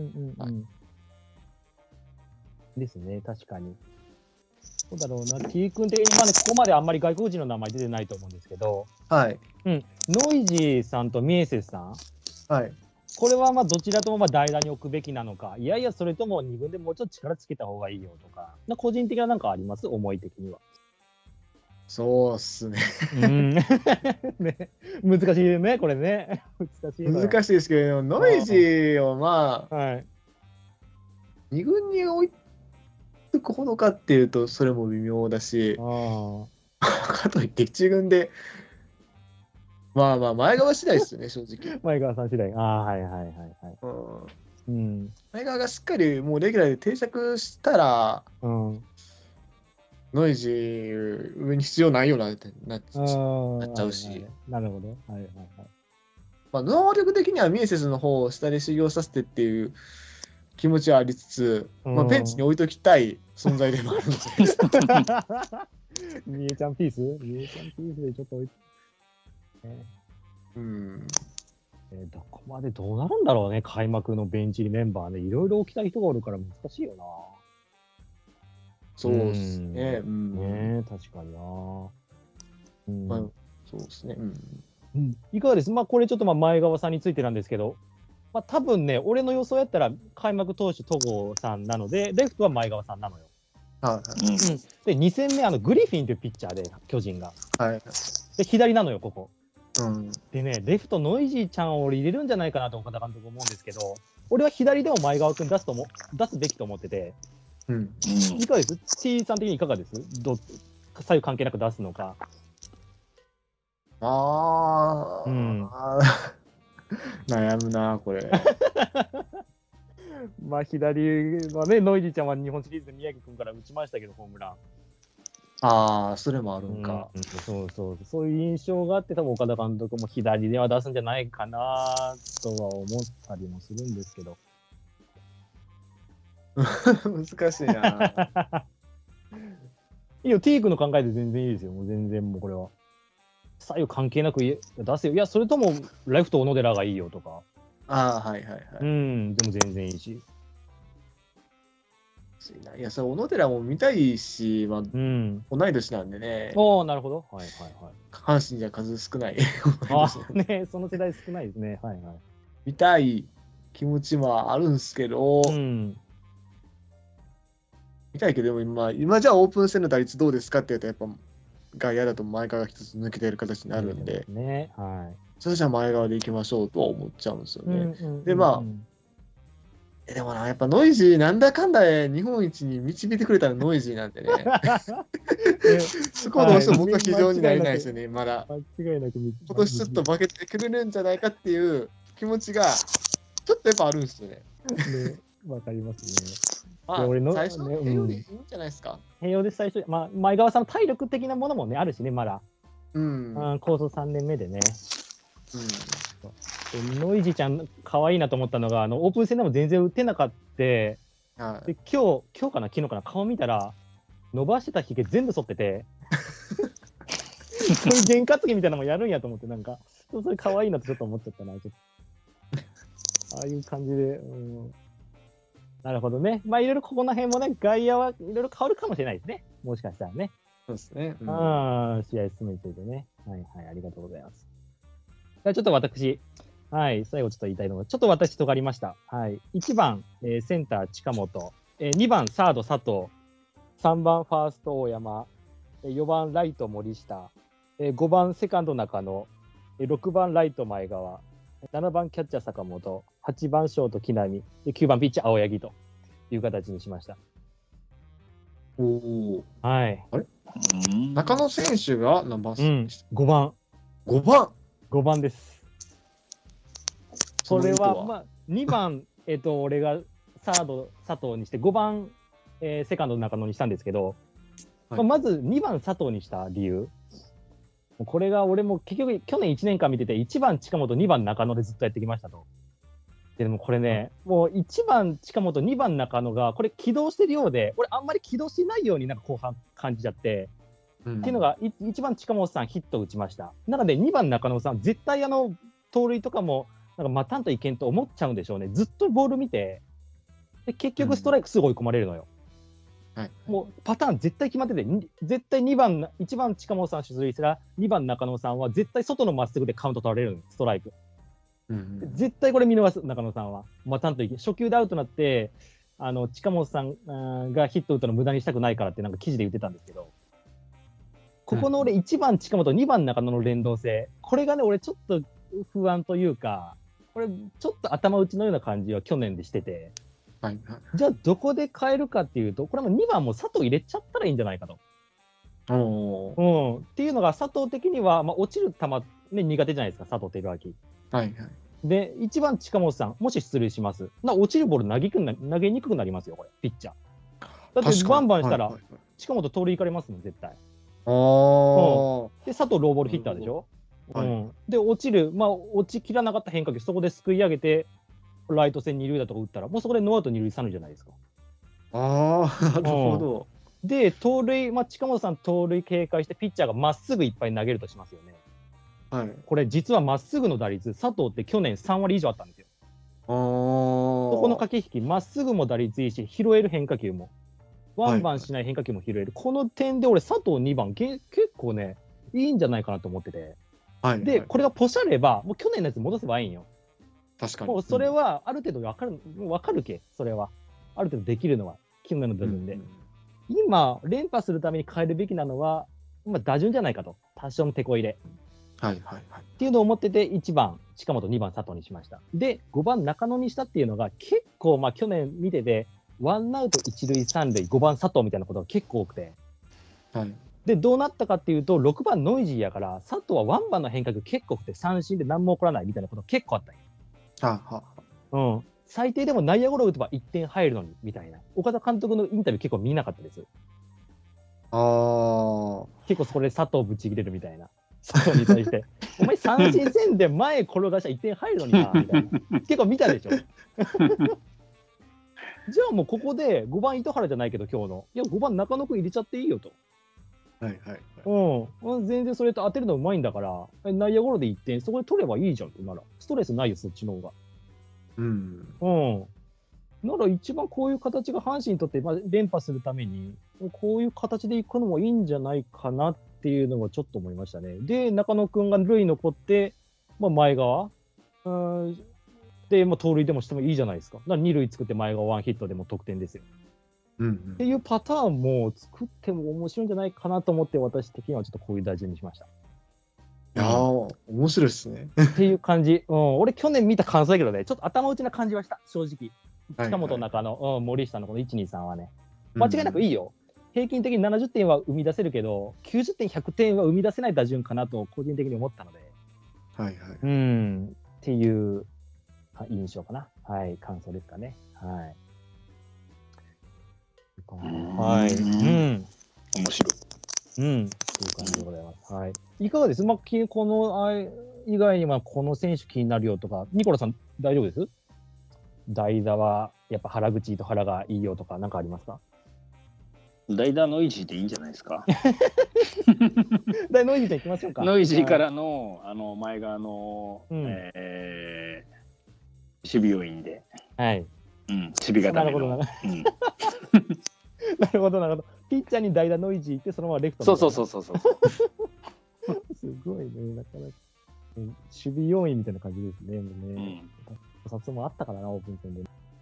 Speaker 1: ですね、確かに。そうだろうな、T 君的に、まあね、ここまであんまり外国人の名前出てないと思うんですけど、
Speaker 2: はい。
Speaker 1: ノイジーさんとミエセスさん、
Speaker 2: はい。
Speaker 1: これはまあどちらともまあ代打に置くべきなのか、いやいや、それとも2軍でもうちょっと力つけた方がいいよとか、個人的ななんかあります？思い的には。
Speaker 2: そうっすね。
Speaker 1: ね、難しいね、これね。
Speaker 2: 難しいですけど、ノイジーをまあ、2軍に置いてくほどかっていうと、それも微妙だし、かといって1軍で、まあまあ、前川次第ですよね、正直。
Speaker 1: 前川さん次第。はいはいはいはい。
Speaker 2: 前川がしっかりもうレギュラーで定着したら、ノイジー上に必要ないよなってなっちゃうし。
Speaker 1: なるほど。はいはいはい。
Speaker 2: まあ、能力的にはミエセスの方を下で修行させてっていう気持ちはありつつ、まあ、ベンチに置いときたい存在でもあるの
Speaker 1: で。ミエちゃんピースでちょっと置いて。どこまでどうなるんだろうね、開幕のベンチにメンバーね、いろいろ置きたい人がおるから難しいよな。
Speaker 2: そうですね。
Speaker 1: 確かにな。
Speaker 2: そうですね。
Speaker 1: いかがです？まあこれちょっと前川さんについてなんですけど、まあ多分ね、俺の予想やったら開幕投手戸郷さんなので、レフトは前川さんなのよ。で2戦目グリフィンというピッチャーで巨人が。で左なのよここ。でね、レフトノイジーちゃんを俺入れるんじゃないかなと岡田監督思うんですけど、俺は左でも前川君出すべきと思ってて、いかがです？ T さん的にいかがです？左右関係なく出すのか。
Speaker 2: 悩むな、これ。
Speaker 1: まあ左はね、ノイジーちゃんは日本シリーズで宮城君から打ちましたけど、ホームラン。
Speaker 2: それもあるんか。
Speaker 1: そういう印象があって、多分岡田監督も左では出すんじゃないかなとは思ったりもするんですけど。
Speaker 2: 難しいな。
Speaker 1: いいよ、T 君の考えで全然いいですよ。もう全然もうこれは。左右関係なく出せよ。いや、それともライフと小野寺がいいよとか。
Speaker 2: はいはいはい。
Speaker 1: でも全然いいし。
Speaker 2: いや、それ小野寺も見たいし、まあ、同い年なんでね。
Speaker 1: なるほど。はいはいはい。
Speaker 2: 阪神じゃ数少ない。
Speaker 1: ね、その世代少ないですね。はいはい。
Speaker 2: 見たい気持ちもあるんですけど、見たいけど、今じゃあオープン戦の打率どうですかって言うと、やっぱ外野だと前川が一つ抜けてる形になるんで、それじゃあ前川でいきましょうとは思っちゃうんですよね。で、まあ、でもな、やっぱノイジー、なんだかんだで日本一に導いてくれたらノイジーなんでね。そこはどうしても僕は非常になれないですよね、まだ。
Speaker 1: 間違いなく今
Speaker 2: 年ちょっと化けてくれるんじゃないかっていう気持ちが、ちょっとやっぱあるんですよね。
Speaker 1: わかりますね。
Speaker 2: 最初の併用でいいんじゃないですか。
Speaker 1: 併用で最初、前川さんの体力的なものもね、あるしね、まだ。構想3年目でね。ノイジーちゃん可愛いなと思ったのが、オープン戦でも全然打てなかった。で、今日かな昨日かな顔見たら伸ばしてたひげ全部剃っててそういう験担ぎみたいなのもやるんやと思って、なんかそれ可愛いなとちょっと思っちゃったな。ちょっとああいう感じで、なるほどね。まあいろいろここの辺もね、外野はいろいろ変わるかもしれないですね。もしかしたらね。
Speaker 2: そうですね。
Speaker 1: 試合進めについてね。はいはい、ありがとうございます。ちょっと私、最後ちょっと言いたいのが、ちょっと私とがりました。1番、センター近本、2番サード佐藤、3番ファースト大山、4番ライト森下、5番セカンド中野、6番ライト前川、7番キャッチャー坂本、8番ショート木浪、9番ピッチャー青柳という形にしました。
Speaker 2: あれ中野選手が何番
Speaker 1: 5番。
Speaker 2: 5番
Speaker 1: ?5 番です。それは、まあ、2番、俺がサード佐藤にして、5番、セカンド中野にしたんですけど、はい、まず2番佐藤にした理由。これが俺も結局去年1年間見てて、1番近本、2番中野でずっとやってきましたと。でもこれね、もう1番近本、2番中野がこれ起動してるようで、俺あんまり起動しないようになんか後半感じちゃって、っていうのが1番近本さんヒット打ちました。なので2番中野さん絶対盗塁とかもなんか待たんといけんと思っちゃうんでしょうね。ずっとボール見て、で結局ストライクすぐ追い込まれるのよ。はい、もうパターン絶対決まってて、絶対1番近本さん出塁したら2番中野さんは絶対外のまっすぐでカウント取られるの、ストライク。絶対これ見逃す、中野さんは。待たんといけん。初球でアウトになって、近本さんがヒット打ったの無駄にしたくないからってなんか記事で言ってたんですけど、ここの俺1番近本、2番中野の連動性、これがね、俺ちょっと不安というか、これちょっと頭打ちのような感じは去年でしてて、はいはい、じゃあどこで変えるかっていうと、これも2番も佐藤入れちゃったらいいんじゃないかと。っていうのが佐藤的には、まあ、落ちる球、ね、苦手じゃないですか、佐藤輝明。はいはい、で、1番近本さん、もし出塁します。落ちるボール投げにくくなりますよ、これ、ピッチャー。だってバンバンしたら、近本盗塁行かれますもん、絶対。で、佐藤ローボールヒッターでしょ。で、落ちる、まあ、落ちきらなかった変化球、そこですくい上げて、ライト線2塁だとか打ったら、もうそこでノーアウト2塁3塁じゃないですか。なるほど。で、盗塁、まあ、近本さん盗塁警戒して、ピッチャーがまっすぐいっぱい投げるとしますよね。はい、これ実はまっすぐの打率、佐藤って去年3割以上あったんですよ。そこの駆け引き、まっすぐも打率いいし、拾える変化球も、ワンバンしない変化球も拾える。はいはい、この点で俺、佐藤2番、結構ね、いいんじゃないかなと思ってて。はいはい、で、これがポシャれば、もう去年のやつ戻せばいいんよ。確かに。もうそれはある程度分かるけ、それは。ある程度できるのは、去年の部分で。今、連覇するために変えるべきなのは、打順じゃないかと。多少の手こ入れ。はいはいはい。っていうのを思ってて、1番、近本、2番、佐藤にしました。で、5番、中野にしたっていうのが、結構、まあ、去年見てて、ワンアウト1塁3塁、5番、佐藤みたいなことが結構多くて。はい。で、どうなったかっていうと、6番、ノイジーやから、佐藤はワンバンの変化球結構多くて、三振で何も起こらないみたいなこと結構あったんよ。最低でも内野ゴロ打てば1点入るのにみたいな。岡田監督のインタビュー結構見なかったです。結構そこで佐藤ぶち切れるみたいな。佐藤に対して、お前三振戦で前転がしたら1点入るのにな、みたいな。結構見たでしょ。じゃあもうここで5番糸原じゃないけど今日の。いや、5番中野くん入れちゃっていいよと。はいはいはい。全然それと当てるのうまいんだから、内野ゴロで1点、そこで取ればいいじゃんってなら。ストレスないよ、そっちの方が。なら一番こういう形が阪神にとって、まあ、連覇するために、こういう形でいくのもいいんじゃないかなっていうのもちょっと思いましたね。で、中野くんが塁残って、まあ、前側で、まあ、盗塁でもしてもいいじゃないですか。だから2塁作って前側ワンヒットでも得点ですよ。っていうパターンも作っても面白いんじゃないかなと思って、私的にはちょっとこういう打順にしました。
Speaker 2: いやー、面白いですね。
Speaker 1: っていう感じ。俺去年見た感想だけどね、ちょっと頭打ちな感じはした、正直。近本中野、森下のこの1、2、3はね。間違いなくいいよ。平均的に70点は生み出せるけど、90点、100点は生み出せない打順かなと個人的に思ったので。はいはい。っていう印象かな。はい、感想ですかね。はい。はい。面
Speaker 4: 白い。
Speaker 1: そういう感じでございます。はい。いかがです？まあ、この以外にはこの選手気になるよとか、ニコラさん大丈夫です？代打はやっぱ原口と原がいいよとか何かありますか？
Speaker 4: 代打ノイジーでいいんじゃないですか。
Speaker 1: ノイジーでいきましょうか。
Speaker 4: ノイジーからの前側の、守備要員で。はい。守備固めの。な
Speaker 1: るほどなるほど。ピッチャーに代打ノイジーってそのままレフト。
Speaker 4: そう。す
Speaker 1: ごいね、なかなか守備要員みたいな感じですね。撮影もあったからな、オープン戦で。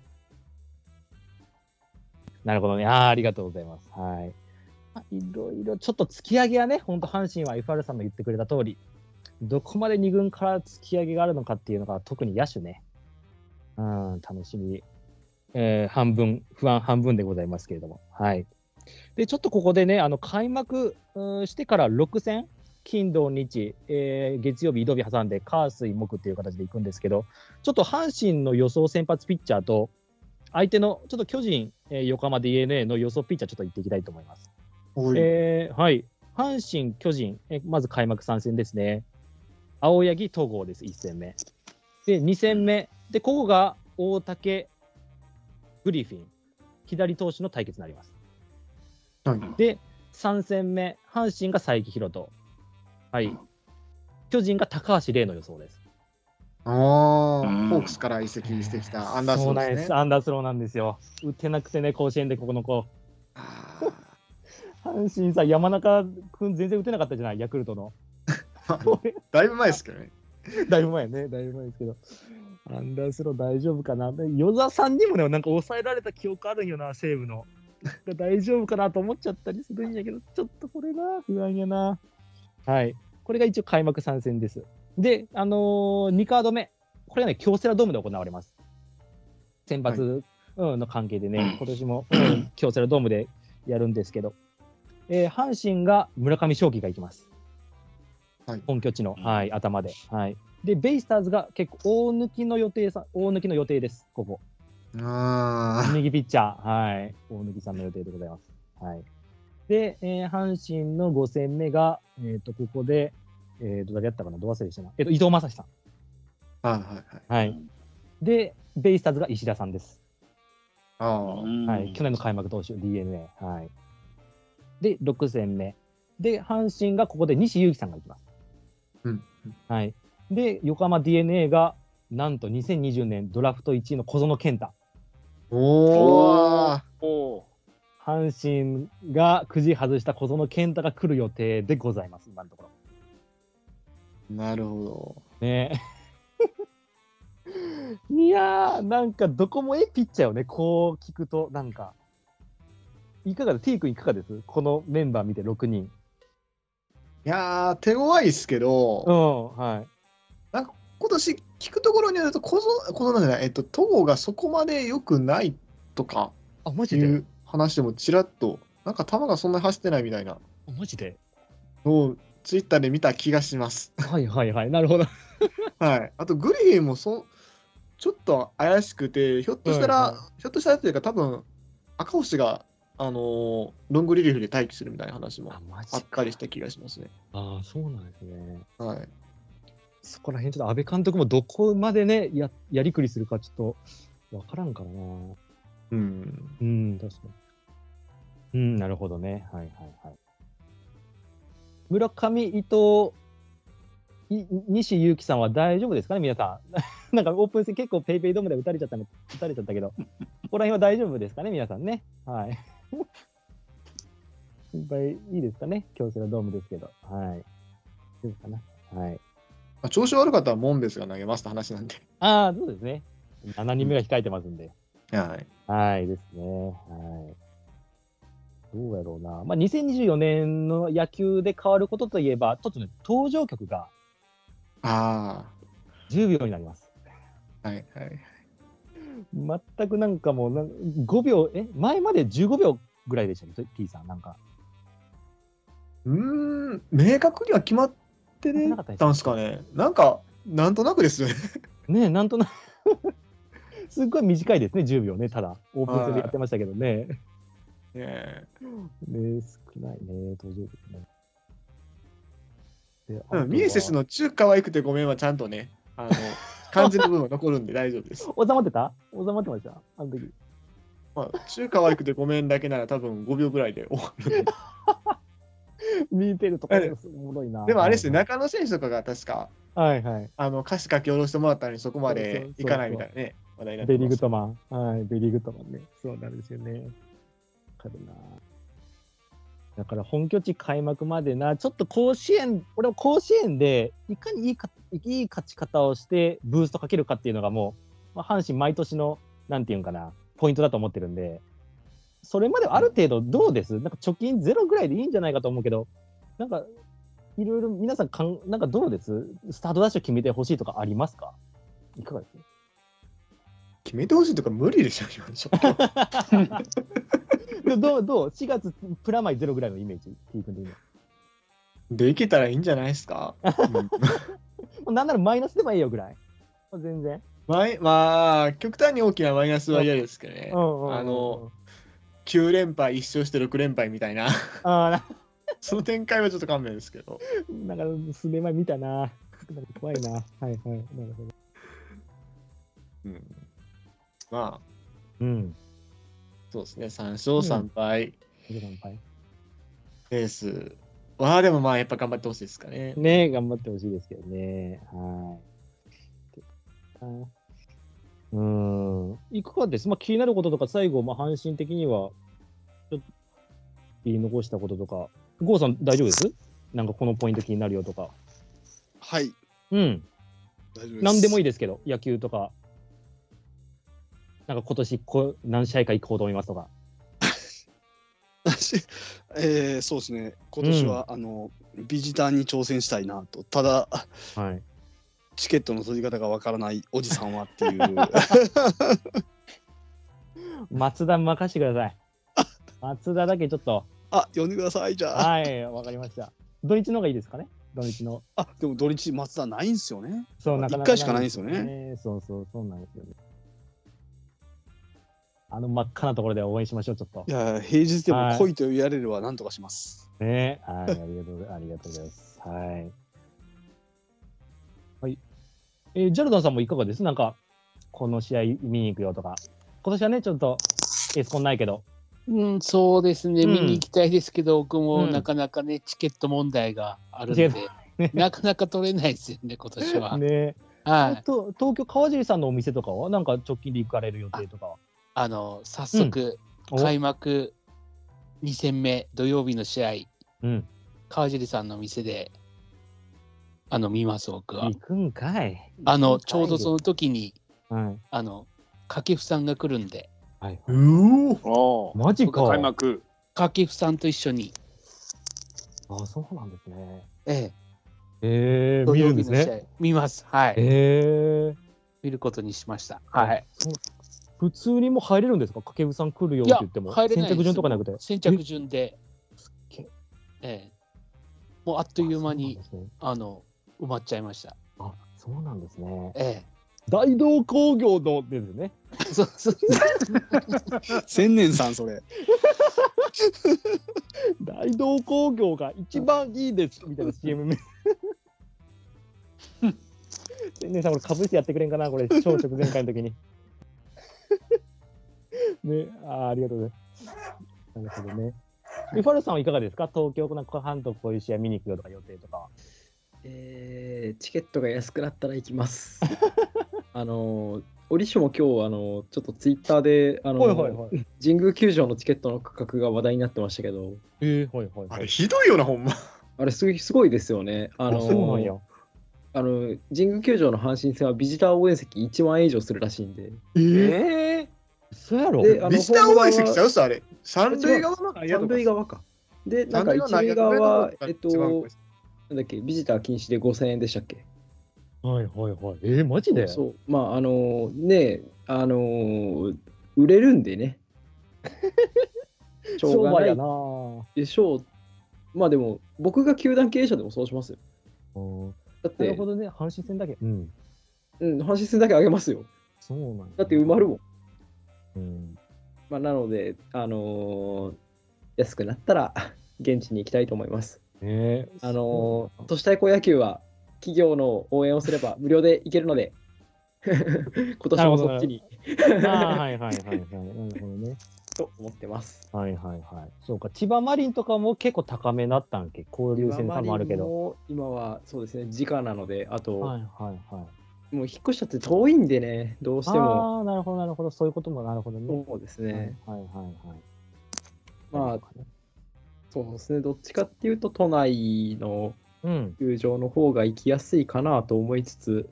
Speaker 1: なるほどね。ありがとうございます。はい。いろいろちょっと突き上げはね、本当阪神は FR さんの言ってくれた通り、どこまで2軍から突き上げがあるのかっていうのが、特に野手ね。楽しみ。半分、不安半分でございますけれども。はい。で、ちょっとここでね、開幕してから6戦、 金土日、月曜日、移動日挟んで、火水木っていう形でいくんですけど、ちょっと阪神の予想先発ピッチャーと、相手のちょっと巨人、横浜 DNA の予想ピッチャー、ちょっと言っていきたいと思います。はい、阪神、巨人、まず開幕3戦ですね。青柳、戸郷です、1戦目。で、2戦目、でここが大竹、グリフィン、左投手の対決になります。
Speaker 2: はい、
Speaker 1: で、3戦目、阪神が佐伯宏斗。はい。巨人が高橋礼の予想です。
Speaker 2: ホークスから移籍してきたアンダースローですね。そうなんです。
Speaker 1: アンダースローなんですよ。打てなくてね、甲子園でここの子。阪神さ、山中君全然打てなかったじゃない、ヤクルトの。
Speaker 2: だいぶ前ですけどね。
Speaker 1: だいぶ前ですけど。アンダースロー大丈夫かな。与座さんにもね、なんか抑えられた記憶あるんよな、西武の。大丈夫かなと思っちゃったりするんやけど、ちょっとこれな、不安やな。はい。これが一応開幕3戦です。で、2カード目。これはね、京セラドームで行われます。選抜の関係でね、今年も京セラドームでやるんですけど、阪神が村上頌樹が行きます。はい、本拠地の、はい、頭で。はい。で、ベイスターズが結構大抜きの予定です、ここ。右ピッチャー、はい。大貫さんの予定でございます。はい。で、阪神の5戦目が、ここで、誰やったかな、ど忘れでしたな。伊藤将司さん。はい。で、ベイスターズが石田さんです。はい。去年の開幕投手、DNA。はい。で、6戦目。で、阪神がここで西勇輝さんが行きます。はい。で、横浜 DNA が、なんと2020年ドラフト1位の小園健太。阪神がくじ外した小園健太が来る予定でございます、今のところ。
Speaker 2: なるほど。
Speaker 1: ねいやー、なんかどこもピッチャーよね、こう聞くと、なんか。いかがです ?T 君いかがですこのメンバー見て6人。
Speaker 2: いやー、手強いですけど、
Speaker 1: はい。
Speaker 2: なんか今年聞くところによると、戸郷がそこまで良くないとかいう話でもちらっと、なんか球がそんなに走ってないみたいな。
Speaker 1: マジで
Speaker 2: ツイッターで見た気がします。
Speaker 1: はいはいはい、なるほど。
Speaker 2: はい。あと、グリフィンもちょっと怪しくて、ひょっとしたらというか、多分赤星が、ロングリリーフで待機するみたいな話もあったりした気がしますね。
Speaker 1: ああ、そうなんですね。
Speaker 2: はい。
Speaker 1: そこら辺、ちょっと安倍監督もどこまでね、やりくりするか、ちょっとわからんからな。確かに。なるほどね。はいはいはい。村上、伊藤、西勇輝さんは大丈夫ですかね、皆さん。なんかオープン戦結構ペイペイドームで打たれちゃったけど、ここら辺は大丈夫ですかね、皆さんね。はい。心配いいですかね、京セラドームですけど。はい。どうかな。はい。
Speaker 2: 調子悪かったらモンベスが投げますって話なんで。
Speaker 1: ああ、そうですね。7人目が控えてますんで。
Speaker 2: はい。
Speaker 1: はいですね。はい。どうやろうな。まあ、2024年の野球で変わることといえば、ちょっとね、登場曲が10秒になります。
Speaker 2: はいはい。
Speaker 1: 全くなんかもう5秒、前まで15秒ぐらいでしたね、T さん、なんか。
Speaker 2: 明確には決まってたんですかね。なんとなくですよね。
Speaker 1: ね、なんとなく。すっごい短いですね、10秒ね、ただ。オープン戦でやってましたけどね。ね、少ないね、登場曲ね。
Speaker 2: ミエセスの中可愛くてごめんはちゃんとね、漢字の部分は残るんで大丈夫です。
Speaker 1: 収まってましたあの時。
Speaker 2: まあ、中可愛くてごめんだけなら多分5秒ぐらいで終わる。
Speaker 1: 見てるところおもろいな。
Speaker 2: でもあれですね、中野選手とかが確か、
Speaker 1: はいはい。
Speaker 2: 歌詞書き下ろしてもらったのにそこまでいかないみたいなね、話題になって
Speaker 1: ます。ベリーグッドマン。はい、ベリーグッドマンね。そうなんですよね。わかるな。だから本拠地開幕までな、ちょっと俺も甲子園でいかにいい勝ち方をしてブーストかけるかっていうのがもう、阪神毎年の、なんていうんかな、ポイントだと思ってるんで、それまである程度どうです？なんか貯金ゼロぐらいでいいんじゃないかと思うけど、なんかいろいろ皆さんなんかどうです？スタートダッシュ決めてほしいとかありますか？いかがです？
Speaker 2: 決めてほしいとか無理でしょ、今
Speaker 1: どう ?4 月プラマイゼロぐらいのイメージ、T 君で今。
Speaker 2: できたらいいんじゃないですか。
Speaker 1: なんならマイナスでもいいよぐらい。全然。
Speaker 2: まあ、極端に大きなマイナスは嫌ですけどね。9連敗、1勝して6連敗みたいな。その展開はちょっと勘弁ですけど。
Speaker 1: なんか、数年前見たな。怖いな。はいはい。なるほど。
Speaker 2: まあ、そうですね。3勝3敗。レースは、でもまあ、やっぱ頑張ってほしいですかね。
Speaker 1: ね、頑張ってほしいですけどね。はい。いかがです。気になることとか、最後、阪神的には、ちょっと言い残したこととか、郷さん、大丈夫です？なんかこのポイント気になるよとか。
Speaker 3: はい。
Speaker 1: 大丈夫です。何でもいいですけど、野球とか、なんか今年何試合か行こうと思いますとか。
Speaker 3: そうですね。今年は、ビジターに挑戦したいなと。ただ、チケットの取り方がわからないおじさんはっていう。
Speaker 1: 松田任してください。松田だけちょっと。
Speaker 3: 呼んでください、じゃあ。
Speaker 1: はい、わかりました。土日の方がいいですかね。土日の。
Speaker 3: でも土日、松田ないんですよね。
Speaker 1: そう、なかなか
Speaker 3: 1回しかないんですよね。
Speaker 1: そうなんですよね。真っ赤なところで応援しましょう、ちょっと。
Speaker 3: いや、平日でも来いと言われれば何とかします。
Speaker 1: ね、はい、ありがとうございます。はい。ジャルダンさんもいかがです？なんか、この試合見に行くよとか。今年はね、ちょっとエースコンないけど。
Speaker 5: そうですね、見に行きたいですけど、僕もなかなかね、チケット問題があるので、なかなか取れないですよね、今年は。
Speaker 1: ね。東京川尻さんのお店とかは、なんか直近で行かれる予定とかは？
Speaker 5: 早速、開幕2戦目土曜日の試合、川尻さんの店で見ます、僕は。
Speaker 1: 行くんかい。
Speaker 5: ちょうどその時に掛布さんが来るんで。
Speaker 1: マジか。
Speaker 5: 開幕掛布さんと一緒に。
Speaker 1: そうなんですね。
Speaker 5: 土
Speaker 1: 見るんで
Speaker 5: 曜日の試合
Speaker 1: すね。
Speaker 5: 見ます。はい。見ることにしました。はい。
Speaker 1: 普通にも入れるんですか？掛布さん来るよって言っても。
Speaker 5: 入れないです。
Speaker 1: 先着順とかなくて。
Speaker 5: 先着順で。もうあっという間に埋まっちゃいました。
Speaker 1: そうなんですね。
Speaker 5: 大
Speaker 1: 同工業のですね。
Speaker 3: 千年さんそれ。
Speaker 1: 大同工業が一番いいですみたいな CM 名。千年さんこれかぶしてやってくれんかなこれ超直前回の時に。ね、ありがとうございます。なるほどね。ファルさんはいかがですか？東京の半島こういう試合見に行くよとか予定とか。
Speaker 6: チケットが安くなったら行きます。折しも今日ちょっとツイッターで神宮球場のチケットの価格が話題になってましたけど、
Speaker 2: あれひどいよなほんま。
Speaker 6: あれすごいですよね。
Speaker 1: そうなんや。
Speaker 6: 神宮球場の阪神戦はビジター応援席1万円以上するらしいんで。
Speaker 1: そうやろ。
Speaker 2: ビジター応援席ちゃうさあれ。三塁側の
Speaker 6: 三塁側か。で、なんか一塁側はなんだっけ、ビジター禁止で5000円でしたっけ？
Speaker 1: マジで？
Speaker 6: そう。売れるんでね。
Speaker 1: しょうがないな。
Speaker 6: でしょう。まあでも、僕が球団経営者でもそうしますよ。だって、
Speaker 1: なるほどね、阪神戦だけ。
Speaker 6: 阪神戦だけあげますよ。
Speaker 1: そうなんだ。
Speaker 6: だって埋まるもん。なので、安くなったら現地に行きたいと思います。都市対抗野球は企業の応援をすれば無料で行けるので、今年もそっちに。なるほどね。と思ってます。
Speaker 1: そうか、千葉マリンとかも結構高めだったんけ、交流戦もあるけど。
Speaker 6: 今はそうですね、時価なので、あと、もう引っ越しちゃって遠いんでね、どうしても。
Speaker 1: なるほど、そういうこともなるほどね。
Speaker 6: そうですね。まあ、そうですね、どっちかっていうと、都内の球場の方が行きやすいかなと思いつつ、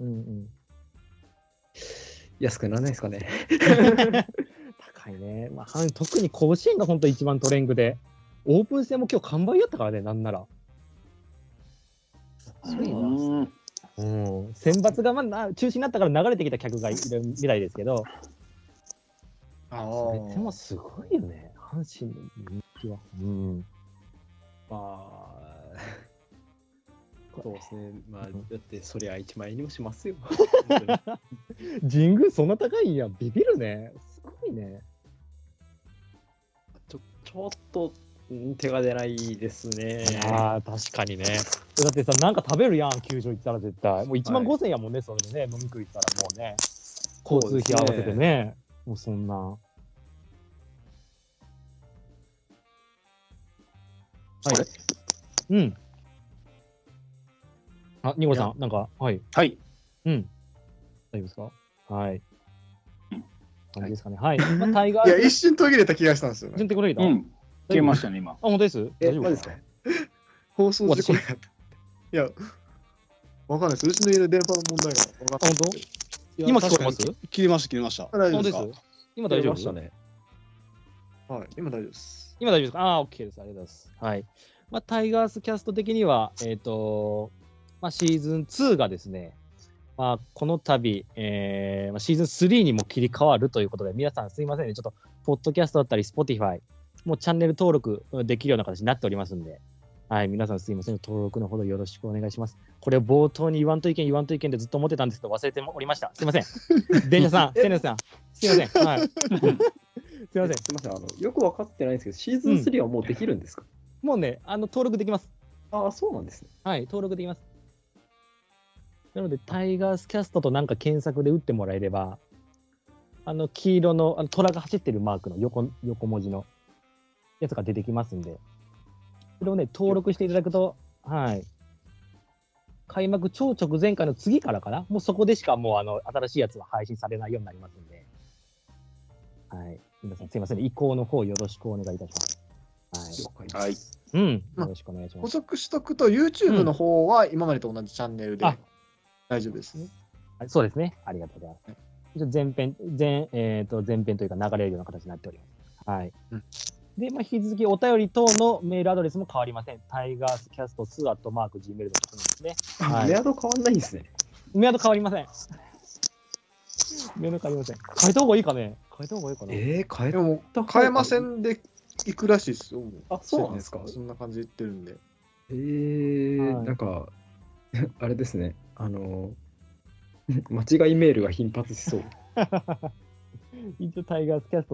Speaker 6: 安くならないですかね。
Speaker 1: 高いね。特に甲子園が本当一番トレングで、オープン戦も今日完売やったからね、なんなら。選抜が中止になったから流れてきた客がいるみたいですけど、それでもすごいよね、阪神の人気は。
Speaker 6: そうですね。まあ、だってそりゃ1万円にもしますよ。
Speaker 1: 神宮そんな高いんや。ビビるね。すごいね。
Speaker 6: ちょっと手が出ないですね。
Speaker 1: ああ、確かにね。だってさ、なんか食べるやん、球場行ったら絶対。もう1万5000円やもんね、それでね、飲み食いしたらもうね。交通費合わせてね。もうそんな。はい。うん。あ、ニゴさん、なんか、はい。
Speaker 4: はい。
Speaker 1: うん。大丈夫ですか？はい。感じですかね。はい。タイガー。
Speaker 2: いや、一瞬途切れた気がしたんですよ。
Speaker 1: 一瞬途切れた。
Speaker 4: 消えましたね、今。
Speaker 1: あ、本当です？大丈夫
Speaker 6: ですか？
Speaker 2: 放送事故やった。いや、わかんないです。うちの家の電波の問題が。
Speaker 1: 本当？今聞こえます？
Speaker 3: 切れました。
Speaker 2: 大丈夫ですか？
Speaker 1: 今大丈夫でしたね。
Speaker 2: はい、今大丈夫です。
Speaker 1: 今大丈夫ですか？あ、OK です。ありがとうございます。はい。タイガースキャスト的には、シーズン2がですね、この度、シーズン3にも切り替わるということで、皆さんすいませんね、ちょっと、ポッドキャストだったり、Spotify、もうチャンネル登録できるような形になっておりますんで、はい、皆さんすいません、登録のほどよろしくお願いします。これ、冒頭に言わんといけんでずっと思ってたんですけど、忘れておりました。すいません。電車さん、セネスさん、すいません。はい。すいません。
Speaker 6: よく分かってないんですけど、シーズン3はもうできるんですか？
Speaker 1: もうね、登録できます。
Speaker 6: ああ、そうなんですね。
Speaker 1: はい、登録できます。なので、タイガースキャストとなんか検索で打ってもらえれば、黄色の虎が走ってるマークの横文字のやつが出てきますんで、それをね、登録していただくと、はい。開幕超直前回の次からかな、もうそこでしかもう新しいやつは配信されないようになりますんで、はい。皆さんすいません、移行の方よろしくお願いいたします。
Speaker 4: はい。
Speaker 1: うん。よろしくお願いします。
Speaker 2: 補足しとくと、YouTube の方は今までと同じチャンネルで大丈夫ですね。
Speaker 1: そうですね。ありがとうございます。前編というか流れるような形になっております。はい。で、引き続きお便り等のメールアドレスも変わりません。タイガースキャスト2@gmail.com ですね。
Speaker 6: メアド変わんないんですね。
Speaker 1: メアド変わりません。メアド変わりません。変えた方がいいかね？変えた方がいいかな？
Speaker 2: 変えませんでいくらしいですよ。
Speaker 6: あ、そうなんですか？
Speaker 2: そんな感じで言ってるんで。
Speaker 6: なんか、あれですね。間違いメールが頻発しそう。
Speaker 1: 一応、タイガースキャスト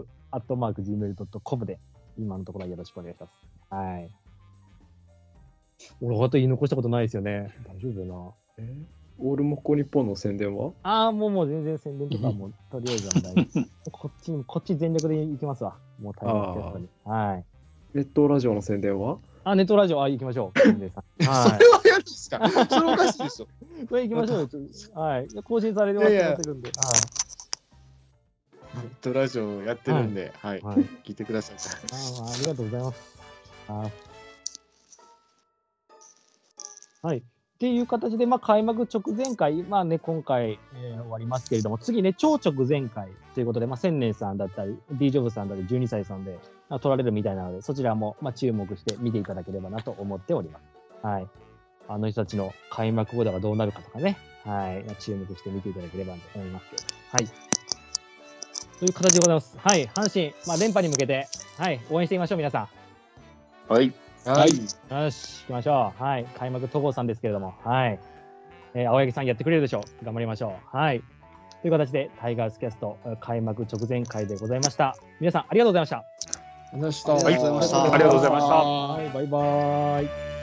Speaker 1: 2@gmail.com で、今のところよろしくお願いします。はい。俺、あと言い残したことないですよね。大丈夫よな。
Speaker 6: オールモッコ日本の宣伝は？
Speaker 1: もう全然宣伝とかもとりあえずは大丈夫。こっち全力でいきますわ。もうタイガースキャストに。はい。
Speaker 6: ネットラジオの宣伝は？
Speaker 1: ネットラジオ、行きましょう。
Speaker 2: それはやるんですか？それおかしいですよ。
Speaker 1: それ行きましょうよ。はい。更新されてまするんで。
Speaker 2: ネットラジオやってるんで、はい。聞いてください。
Speaker 1: ありがとうございます。はい。っていう形で、開幕直前回、今回、終わりますけれども、次ね、超直前回ということで、千年さんだったり、D ジョブさんだったり、12歳さんで取られるみたいなので、そちらも注目して見ていただければなと思っております。はい。あの人たちの開幕後がどうなるかとかね、はい。注目して見ていただければと思いますけど。はい。という形でございます。はい。阪神、連覇に向けて、はい。応援してみましょう、皆さ
Speaker 4: ん。はい。
Speaker 1: はい。よし、行きましょう。はい。開幕戸郷さんですけれども、はい。青柳さんやってくれるでしょう。頑張りましょう。はい。という形で、タイガースキャスト開幕直前回でございました。皆さん、ありがとうございました。
Speaker 2: ありがとうございました。
Speaker 4: ありがとうございました。
Speaker 1: はい、バイバーイ。